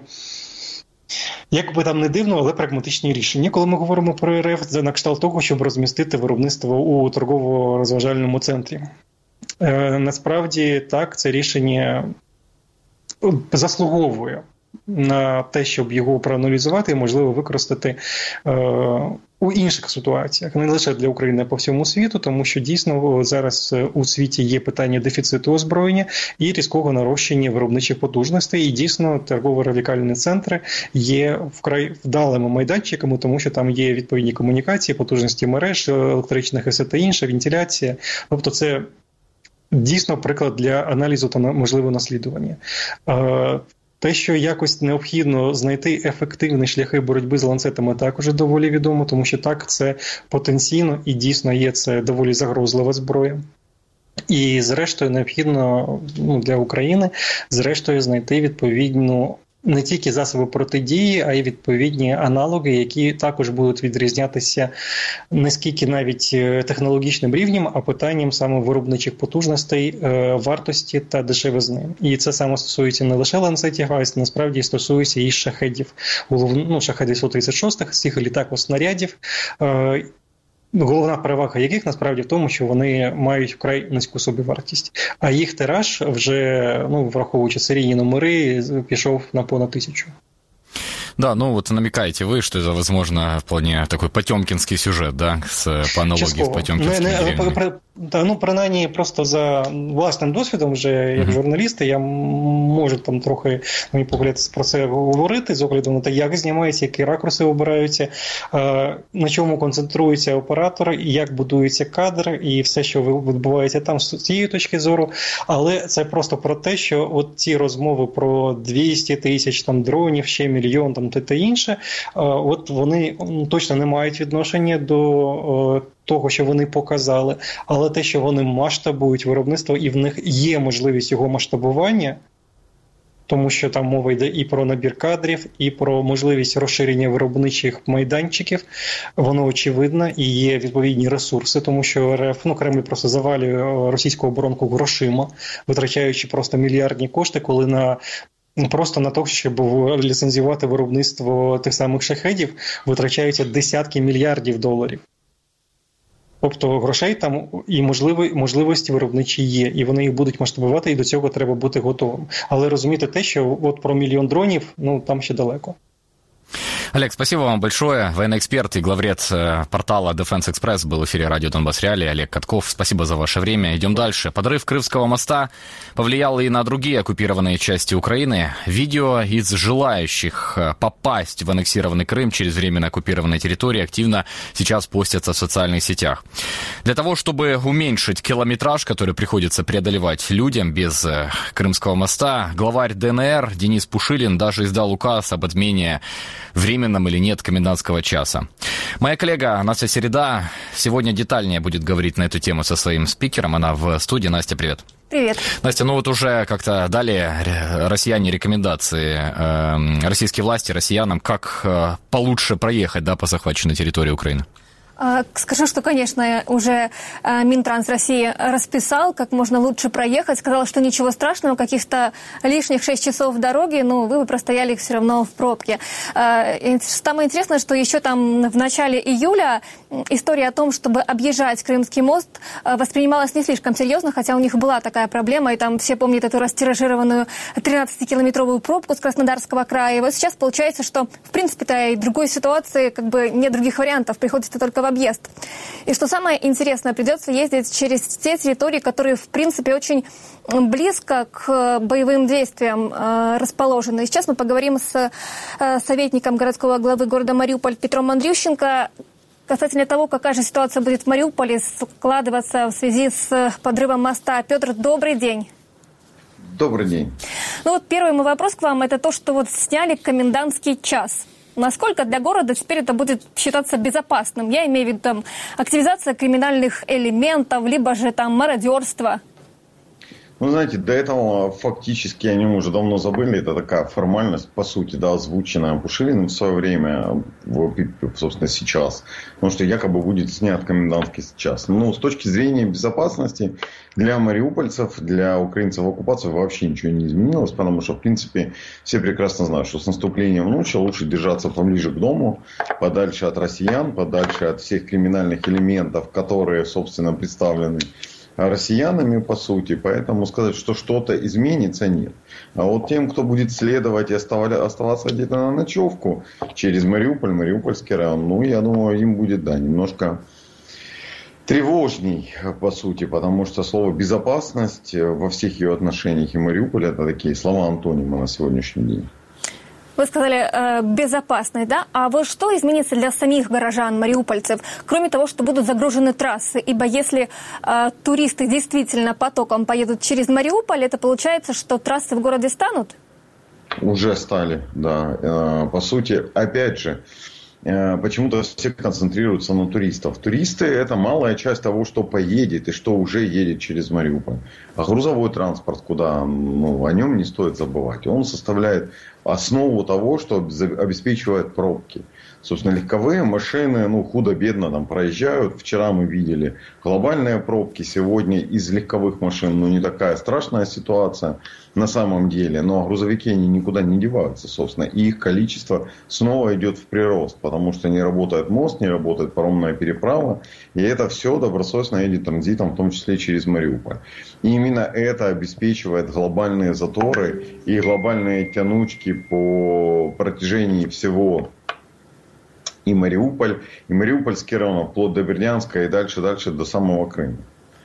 як би там не дивно, але прагматичні рішення. Коли ми говоримо про РФ, це на кшталт того, щоб розмістити виробництво у торгово-розважальному центрі. Насправді, так, це рішення заслуговує на те, щоб його проаналізувати і, можливо, використати у інших ситуаціях, не лише для України, а по всьому світу, тому що дійсно зараз у світі є питання дефіциту озброєння і різкого нарощення виробничих потужностей, і дійсно торгово-радикальні центри є вкрай вдалими майданчиками, тому що там є відповідні комунікації, потужності мереж, електричних і все та інше, вентиляція. Тобто це дійсно приклад для аналізу та, можливо, наслідування. Те, що якось необхідно знайти ефективні шляхи боротьби з ланцетами, також доволі відомо, тому що так, це потенційно і дійсно є це доволі загрозлива зброя. І зрештою необхідно для України знайти відповідну не тільки засоби протидії, а й відповідні аналоги, які також будуть відрізнятися не скільки навіть технологічним рівнем, а питанням саме виробничих потужностей, вартості та дешевизни. І це саме стосується не лише ланцетів, а й насправді стосується і шахедів. Шахедів 136, всіх літако-снарядів. Головна перевага яких насправді в тому, що вони мають вкрай низьку собівартість. А їх тираж вже, враховуючи серійні номери, пішов на понад 1000. Да, намекаете вы, что это, возможно, вполне такой потёмкинский сюжет, да, по аналогии с потёмкинским. Принаймні, просто за власним досвідом вже, як журналіста, я можу там трохи, на мій погляд, про це говорити, з огляду на те, як знімається, які ракурси обираються, на чому концентрується оператор, як будується кадр, і все, що відбувається там з цієї точки зору. Але це просто про те, що ці розмови про 200 тисяч дронів, ще мільйон, та інше, вони точно не мають відношення до того, що вони показали, але те, що вони масштабують виробництво і в них є можливість його масштабування, тому що там мова йде і про набір кадрів, і про можливість розширення виробничих майданчиків, воно очевидно, і є відповідні ресурси, тому що РФ, Кремль просто завалює російську оборонку грошима, витрачаючи просто мільярдні кошти, коли на просто на те, щоб ліцензувати виробництво тих самих шахедів, витрачаються десятки мільярдів доларів. Тобто грошей там і можливості виробничі є, і вони їх будуть масштабувати, і до цього треба бути готовим. Але розуміти те, що от про 1 мільйон дронів, там ще далеко. Олег, спасибо вам большое. Военный эксперт и главред портала Defense Express был в эфире радио Донбасс Реалии. Олег Катков, спасибо за ваше время. Идем дальше. Подрыв Крымского моста повлиял и на другие оккупированные части Украины. Видео из желающих попасть в аннексированный Крым через временно оккупированные территории активно сейчас постятся в социальных сетях. Для того, чтобы уменьшить километраж, который приходится преодолевать людям без Крымского моста, главарь ДНР Денис Пушилин даже издал указ об отмене временном или нет комендантского часа. Моя коллега Настя Середа сегодня детальнее будет говорить на эту тему со своим спикером. Она в студии. Настя, привет. Привет. Настя, вот уже как-то дали россияне рекомендации, российские власти россиянам, как получше проехать, по захваченной территории Украины? Скажу, что, конечно, уже Минтранс России расписал, как можно лучше проехать. Сказал, что ничего страшного, каких-то лишних 6 часов дороги, вы бы простояли их все равно в пробке. Самое интересное, что еще там в начале июля история о том, чтобы объезжать Крымский мост, воспринималась не слишком серьезно, хотя у них была такая проблема, и там все помнят эту растиражированную 13-километровую пробку с Краснодарского края. И вот сейчас получается, что, в принципе-то, и другой ситуации нет других вариантов, приходится только в объезд. И что самое интересное, придется ездить через те территории, которые, в принципе, очень близко к боевым действиям расположены. И сейчас мы поговорим с советником городского главы города Мариуполь Петром Андрющенко касательно того, какая же ситуация будет в Мариуполе складываться в связи с подрывом моста. Петр, добрый день. Добрый день. Первый мой вопрос к вам, это то, что сняли комендантский час. Насколько для города теперь это будет считаться безопасным? Я имею в виду активизация криминальных элементов, либо же мародерство. Знаете, до этого фактически они уже давно забыли. Это такая формальность, по сути, озвученная Пушилиным в свое время, собственно, сейчас. Потому что якобы будет снят комендантский час. Но с точки зрения безопасности для мариупольцев, для украинцев в оккупации вообще ничего не изменилось. Потому что, в принципе, все прекрасно знают, что с наступлением ночи лучше держаться поближе к дому, подальше от россиян, подальше от всех криминальных элементов, которые, собственно, представлены россиянами, по сути, поэтому сказать, что что-то изменится, нет. А вот тем, кто будет следовать и оставаться где-то на ночевку через Мариуполь, Мариупольский район, я думаю, им будет, немножко тревожней, по сути, потому что слово «безопасность» во всех ее отношениях и Мариуполь — это такие слова-антонимы на сегодняшний день. Вы сказали безопасность, да? А вот что изменится для самих горожан, мариупольцев, кроме того, что будут загружены трассы? Ибо если туристы действительно потоком поедут через Мариуполь, это получается, что трассы в городе станут? Уже стали, да. По сути, опять же, почему-то все концентрируются на туристов. Туристы — это малая часть того, что поедет и что уже едет через Мариуполь. А грузовой транспорт, куда, о нем не стоит забывать. Он составляет основу того, что обеспечивает пробки. Собственно, легковые машины, худо-бедно проезжают. Вчера мы видели глобальные пробки. Сегодня из легковых машин, не такая страшная ситуация на самом деле. Но грузовики, они никуда не деваются, собственно. И их количество снова идет в прирост. Потому что не работает мост, не работает паромная переправа. И это все добросовестно едет транзитом, в том числе через Мариуполь. И именно это обеспечивает глобальные заторы и глобальные тянучки по протяжении всего и Мариуполь, и Мариупольский район, вплоть до Бердянска и дальше до самого Крыма.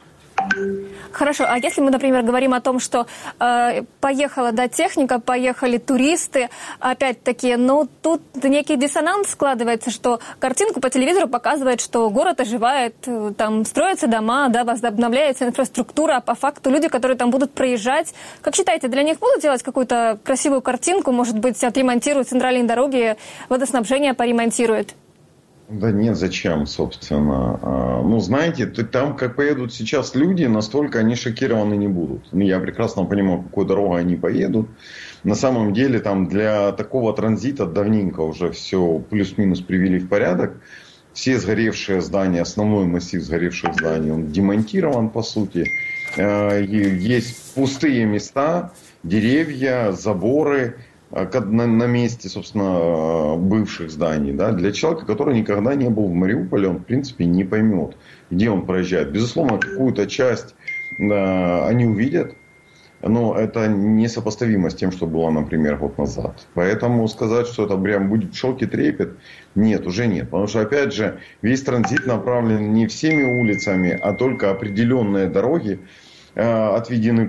Хорошо, а если мы, например, говорим о том, что поехала техника, поехали туристы, опять-таки, тут некий диссонанс складывается, что картинку по телевизору показывает, что город оживает, там строятся дома, возобновляется инфраструктура, а по факту люди, которые там будут проезжать, как считаете, для них будут делать какую-то красивую картинку, может быть, отремонтируют центральные дороги, водоснабжение поремонтируют? Да нет, зачем, собственно. Знаете, там, как поедут сейчас люди, настолько они шокированы не будут. Я прекрасно понимаю, какой дорогой они поедут. На самом деле, там для такого транзита давненько уже все плюс-минус привели в порядок. Все сгоревшие здания, основной массив сгоревших зданий, он демонтирован, по сути. Есть пустые места. деревья, заборы на месте, собственно, бывших зданий. Да? Для человека, который никогда не был в Мариуполе, он, в принципе, не поймет, где он проезжает. Безусловно, какую-то часть они увидят, но это несопоставимо с тем, что было, например, год назад. Поэтому сказать, что это прям будет шок и трепет, нет, уже нет. Потому что, опять же, весь транзит направлен не всеми улицами, а только определенные дороги отведены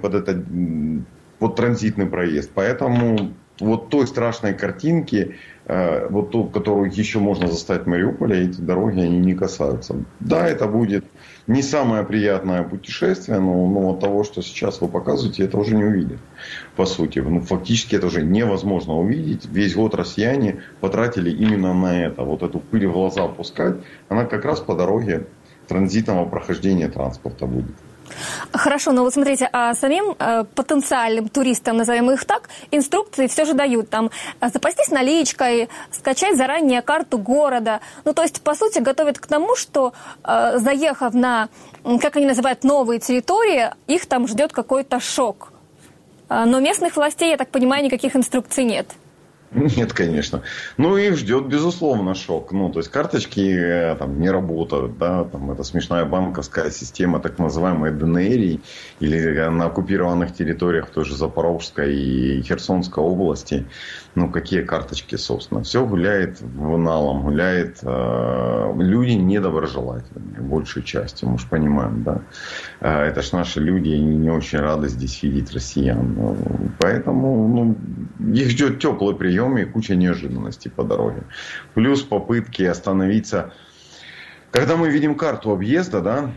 под транзитный проезд. Поэтому вот той страшной картинки, вот ту, которую еще можно застать в Мариуполе, эти дороги, они не касаются. Да, это будет не самое приятное путешествие, но от того, что сейчас вы показываете, это уже не увидят. По сути, фактически это уже невозможно увидеть. Весь год россияне потратили именно на это. Вот эту пыль в глаза пускать, она как раз по дороге транзитного прохождения транспорта будет. Хорошо, но вот смотрите, а самим потенциальным туристам, назовем их так, инструкции все же дают. Там запастись наличкой, скачать заранее карту города. Ну, то есть, по сути, готовят к тому, что заехав на, как они называют, новые территории, их там ждет какой-то шок. Но местных властей, я так понимаю, никаких инструкций нет. Нет, конечно. Ну, их ждет, безусловно, шок. Ну, то есть, карточки там не работают, да, там это смешная банковская система, так называемой ДНР, или на оккупированных территориях той же Запорожской и Херсонской области. Ну, какие карточки, собственно. Все гуляет в налом, гуляет. Люди недоброжелательные, большей частью, мы же понимаем, да. Это ж наши люди, они не очень рады здесь видеть россиян. Поэтому, их ждет теплый прием и куча неожиданностей по дороге. Плюс попытки остановиться. Когда мы видим карту объезда, да,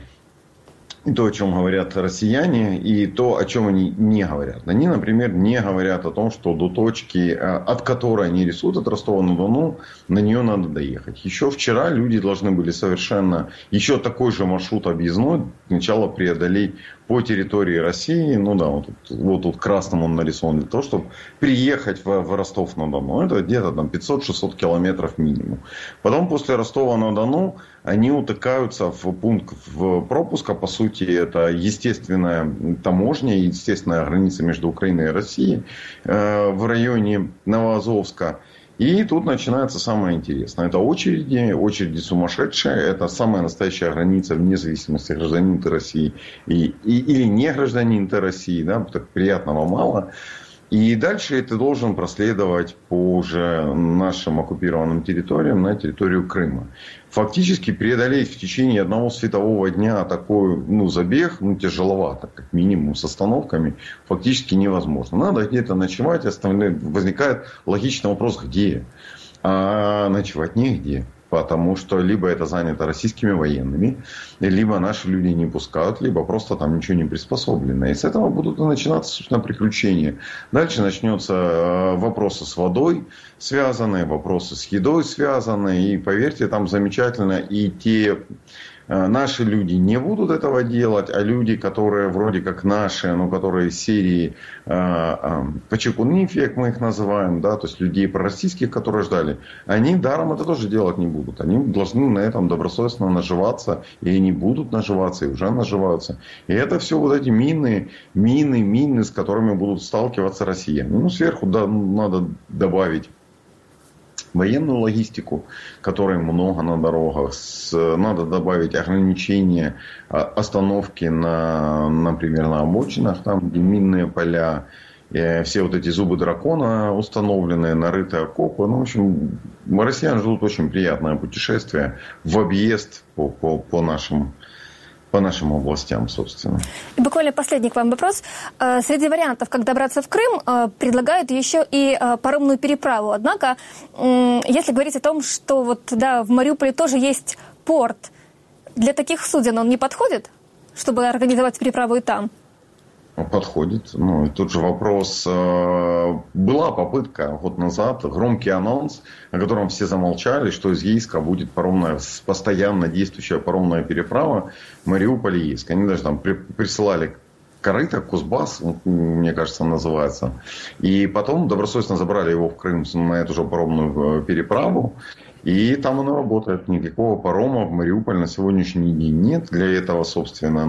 и то, о чем говорят россияне, и то, о чем они не говорят. Они, например, не говорят о том, что до точки, от которой они рисуют, от Ростова-на-Дону, на нее надо доехать. Еще вчера люди должны были совершенно еще такой же маршрут объездной сначала преодолеть по территории России. Ну да, вот тут красным он нарисован, для того, чтобы приехать в Ростов-на-Дону. Это где-то там 500-600 километров минимум. Потом после Ростова-на-Дону они утыкаются в пункт пропуска. По сути, это естественная таможня, естественная граница между Украиной и Россией в районе Новоазовска. И тут начинается самое интересное. Это очереди сумасшедшие. Это самая настоящая граница, вне зависимости, гражданин ты России или не гражданин ты России. Да, так приятного мало. И дальше ты должен проследовать по уже нашим оккупированным территориям на территорию Крыма. Фактически преодолеть в течение одного светового дня такой забег, тяжеловато, как минимум, с остановками, фактически невозможно. Надо где-то ночевать, возникает логичный вопрос, где? А ночевать негде. Потому что либо это занято российскими военными, либо наши люди не пускают, либо просто там ничего не приспособлено. И с этого будут начинаться, собственно, приключения. Дальше начнутся вопросы с водой связанные, вопросы с едой связанные. И поверьте, там замечательно и те... Наши люди не будут этого делать, а люди, которые вроде как наши, которые из серии почекунифи, как мы их называем, да, то есть людей пророссийских, которые ждали, они даром это тоже делать не будут. Они должны на этом добросовестно наживаться, и они будут наживаться, и уже наживаются. И это все вот эти мины, с которыми будут сталкиваться россияне. Сверху надо добавить военную логистику, которой много на дорогах. Надо добавить ограничения остановки, например, на обочинах, там где минные поля, все вот эти зубы дракона установленные, нарытые окопы. В общем, россиян ждут очень приятное путешествие в объезд по нашим областям, собственно. И буквально последний к вам вопрос. Среди вариантов, как добраться в Крым, предлагают еще и паромную переправу. Однако, если говорить о том, что в Мариуполе тоже есть порт, для таких суден он не подходит, чтобы организовать переправу и там? Подходит. И тут же вопрос. Была попытка год назад, громкий анонс, о котором все замолчали, что из Ейска будет постоянно действующая паромная переправа Мариуполь-Ейск. Они даже там присылали корыто, Кузбасс, мне кажется, называется. И потом добросовестно забрали его в Крым на эту же паромную переправу. И там оно работает. Никакого парома в Мариуполь на сегодняшний день нет. Для этого, собственно,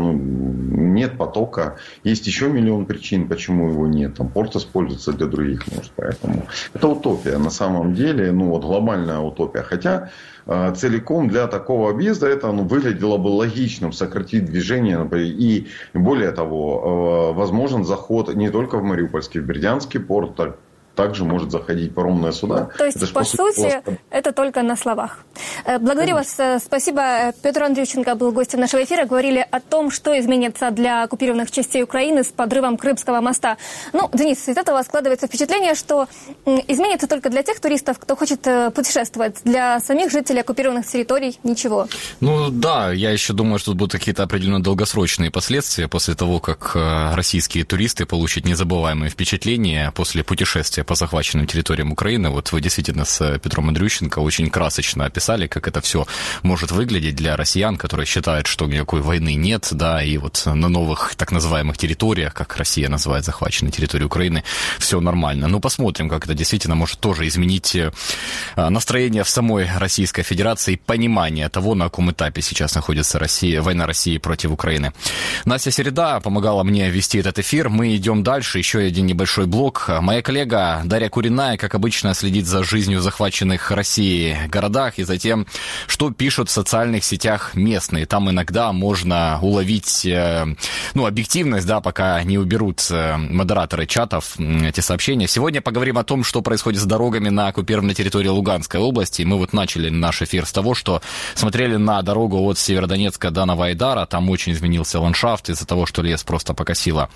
нет потока. Есть еще миллион причин, почему его нет. Там порт используется для других нужд. Поэтому это утопия на самом деле. Глобальная утопия. Хотя целиком для такого объезда это выглядело бы логичным сократить движение. И более того, возможен заход не только в Мариупольский, в Бердянский порт, также может заходить паромные суда. То есть, по сути, это только на словах. Благодарю вас. Спасибо. Петр Андрющенко был гостем нашего эфира. Говорили о том, что изменится для оккупированных частей Украины с подрывом Крымского моста. Денис, из этого складывается впечатление, что изменится только для тех туристов, кто хочет путешествовать. Для самих жителей оккупированных территорий ничего. Да, я еще думаю, что тут будут какие-то определенно долгосрочные последствия после того, как российские туристы получат незабываемые впечатления после путешествия по захваченным территориям Украины. Вот вы действительно с Петром Андрющенко очень красочно описали, как это все может выглядеть для россиян, которые считают, что никакой войны нет, да, и вот на новых так называемых территориях, как Россия называет захваченные территории Украины, все нормально. Посмотрим, как это действительно может тоже изменить настроение в самой Российской Федерации, понимание того, на каком этапе сейчас находится война России против Украины. Настя Середа помогала мне вести этот эфир. Мы идем дальше. Еще один небольшой блок. Моя коллега Дарья Куриная, как обычно, следит за жизнью в захваченных Россией городах и за тем, что пишут в социальных сетях местные. Там иногда можно уловить, объективность, да, пока не уберут модераторы чатов эти сообщения. Сегодня поговорим о том, что происходит с дорогами на оккупированной территории Луганской области. Мы начали наш эфир с того, что смотрели на дорогу от Северодонецка до Новоайдара. Там очень изменился ландшафт из-за того, что лес просто покосило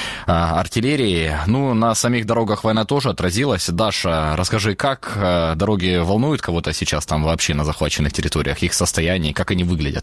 артиллерии. На самих дорогах война тоже отразилась. Даша, расскажи, как дороги волнуют кого-то сейчас там вообще на захваченных территориях, их состояние, как они выглядят?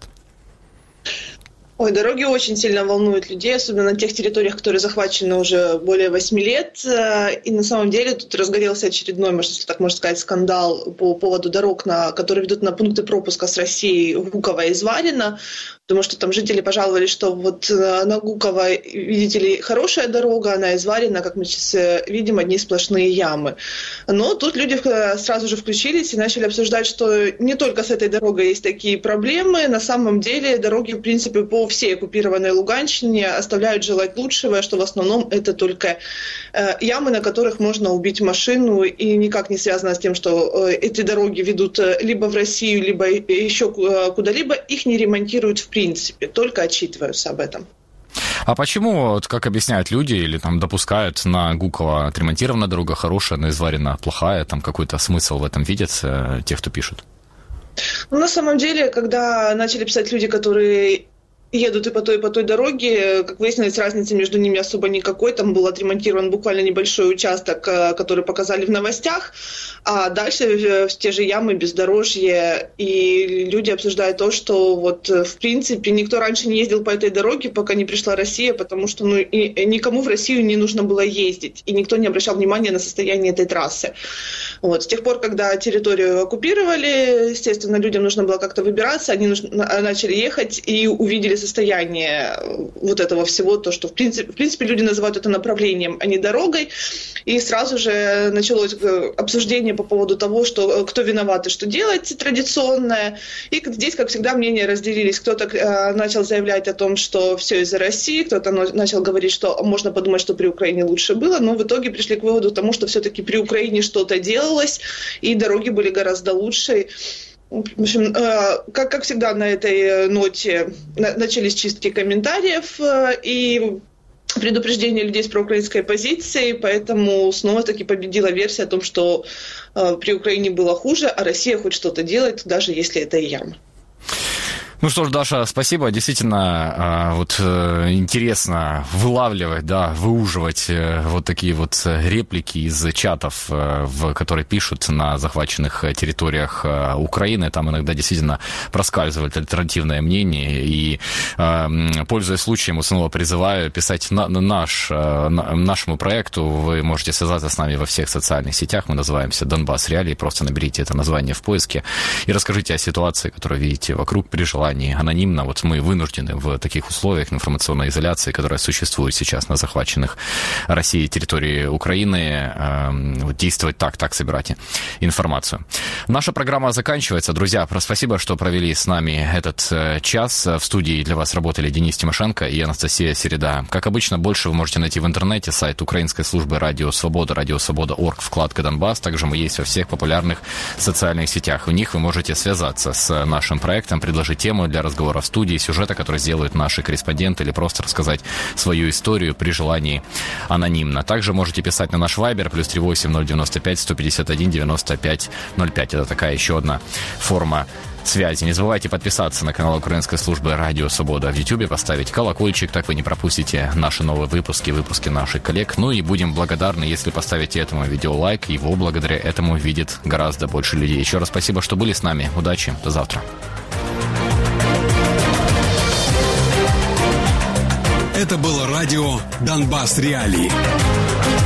Дороги очень сильно волнуют людей, особенно на тех территориях, которые захвачены уже более 8 лет. И на самом деле тут разгорелся очередной, если так можно сказать, скандал по поводу дорог, которые ведут на пункты пропуска с Россией Гуково и Зварино. Потому что там жители пожаловались, что на Гуково, видите ли, хорошая дорога, а на Изварино, как мы сейчас видим, одни сплошные ямы. Но тут люди сразу же включились и начали обсуждать, что не только с этой дорогой есть такие проблемы. На самом деле дороги, в принципе, по всей оккупированной Луганщине оставляют желать лучшего, что в основном это только ямы, на которых можно убить машину, и никак не связано с тем, что эти дороги ведут либо в Россию, либо еще куда-либо. Их не ремонтируют в принципе, только отчитываются об этом. А почему, как объясняют люди или допускают, на Гуково отремонтирована дорога хорошая, на Изварино плохая, там какой-то смысл в этом видят те, кто пишут? На самом деле, когда начали писать люди, которые едут и по той дороге, как выяснилось, разницы между ними особо никакой. Там был отремонтирован буквально небольшой участок, который показали в новостях, а дальше те же ямы, бездорожье. И люди обсуждают то, что в принципе никто раньше не ездил по этой дороге, пока не пришла Россия, потому что и никому в Россию не нужно было ездить, и никто не обращал внимания на состояние этой трассы. С тех пор, когда территорию оккупировали, естественно, людям нужно было как-то выбираться, они начали ехать и увидели состояние этого всего, то, что в принципе люди называют это направлением, а не дорогой. И сразу же началось обсуждение по поводу того, что кто виноват и что делать традиционное. И здесь, как всегда, мнения разделились. Кто-то начал заявлять о том, что все из-за России, кто-то начал говорить, что можно подумать, что при Украине лучше было, но в итоге пришли к выводу тому, что все-таки при Украине что-то делалось, и дороги были гораздо лучше. В общем, как всегда, на этой ноте начались чистки комментариев и предупреждение людей с проукраинской позицией, поэтому снова-таки победила версия о том, что при Украине было хуже, а Россия хоть что-то делает, даже если это и яма. Ну что ж, Даша, спасибо. Действительно, интересно вылавливать, выуживать такие реплики из чатов, в которые пишут на захваченных территориях Украины. Там иногда действительно проскальзывает альтернативное мнение. И, пользуясь случаем, снова призываю писать нашему проекту. Вы можете связаться с нами во всех социальных сетях. Мы называемся «Донбасс Реалии». Просто наберите это название в поиске и расскажите о ситуации, которую видите вокруг, при желании. желании анонимно. Вот мы вынуждены в таких условиях информационной изоляции, которая существует сейчас на захваченных Россией территории Украины, действовать так собирать информацию. Наша программа заканчивается. Друзья, спасибо, что провели с нами этот час. В студии для вас работали Денис Тимошенко и Анастасия Середа. Как обычно, больше вы можете найти в интернете, сайт украинской службы «Радио Свобода», радиосвобода.орг, вкладка «Донбасс». Также мы есть во всех популярных социальных сетях. В них вы можете связаться с нашим проектом, предложить тему для разговора в студии, сюжета, который сделают наши корреспонденты, или просто рассказать свою историю при желании анонимно. Также можете писать на наш Viber, +38 095 151 95 05. Это такая еще одна форма связи. Не забывайте подписаться на канал Украинской службы «Радио Свобода» в YouTube, поставить колокольчик, так вы не пропустите наши новые выпуски наших коллег. Ну и будем благодарны, если поставите этому видео лайк. Его благодаря этому видит гораздо больше людей. Еще раз спасибо, что были с нами. Удачи. До завтра. Это было радио «Донбасс Реалии».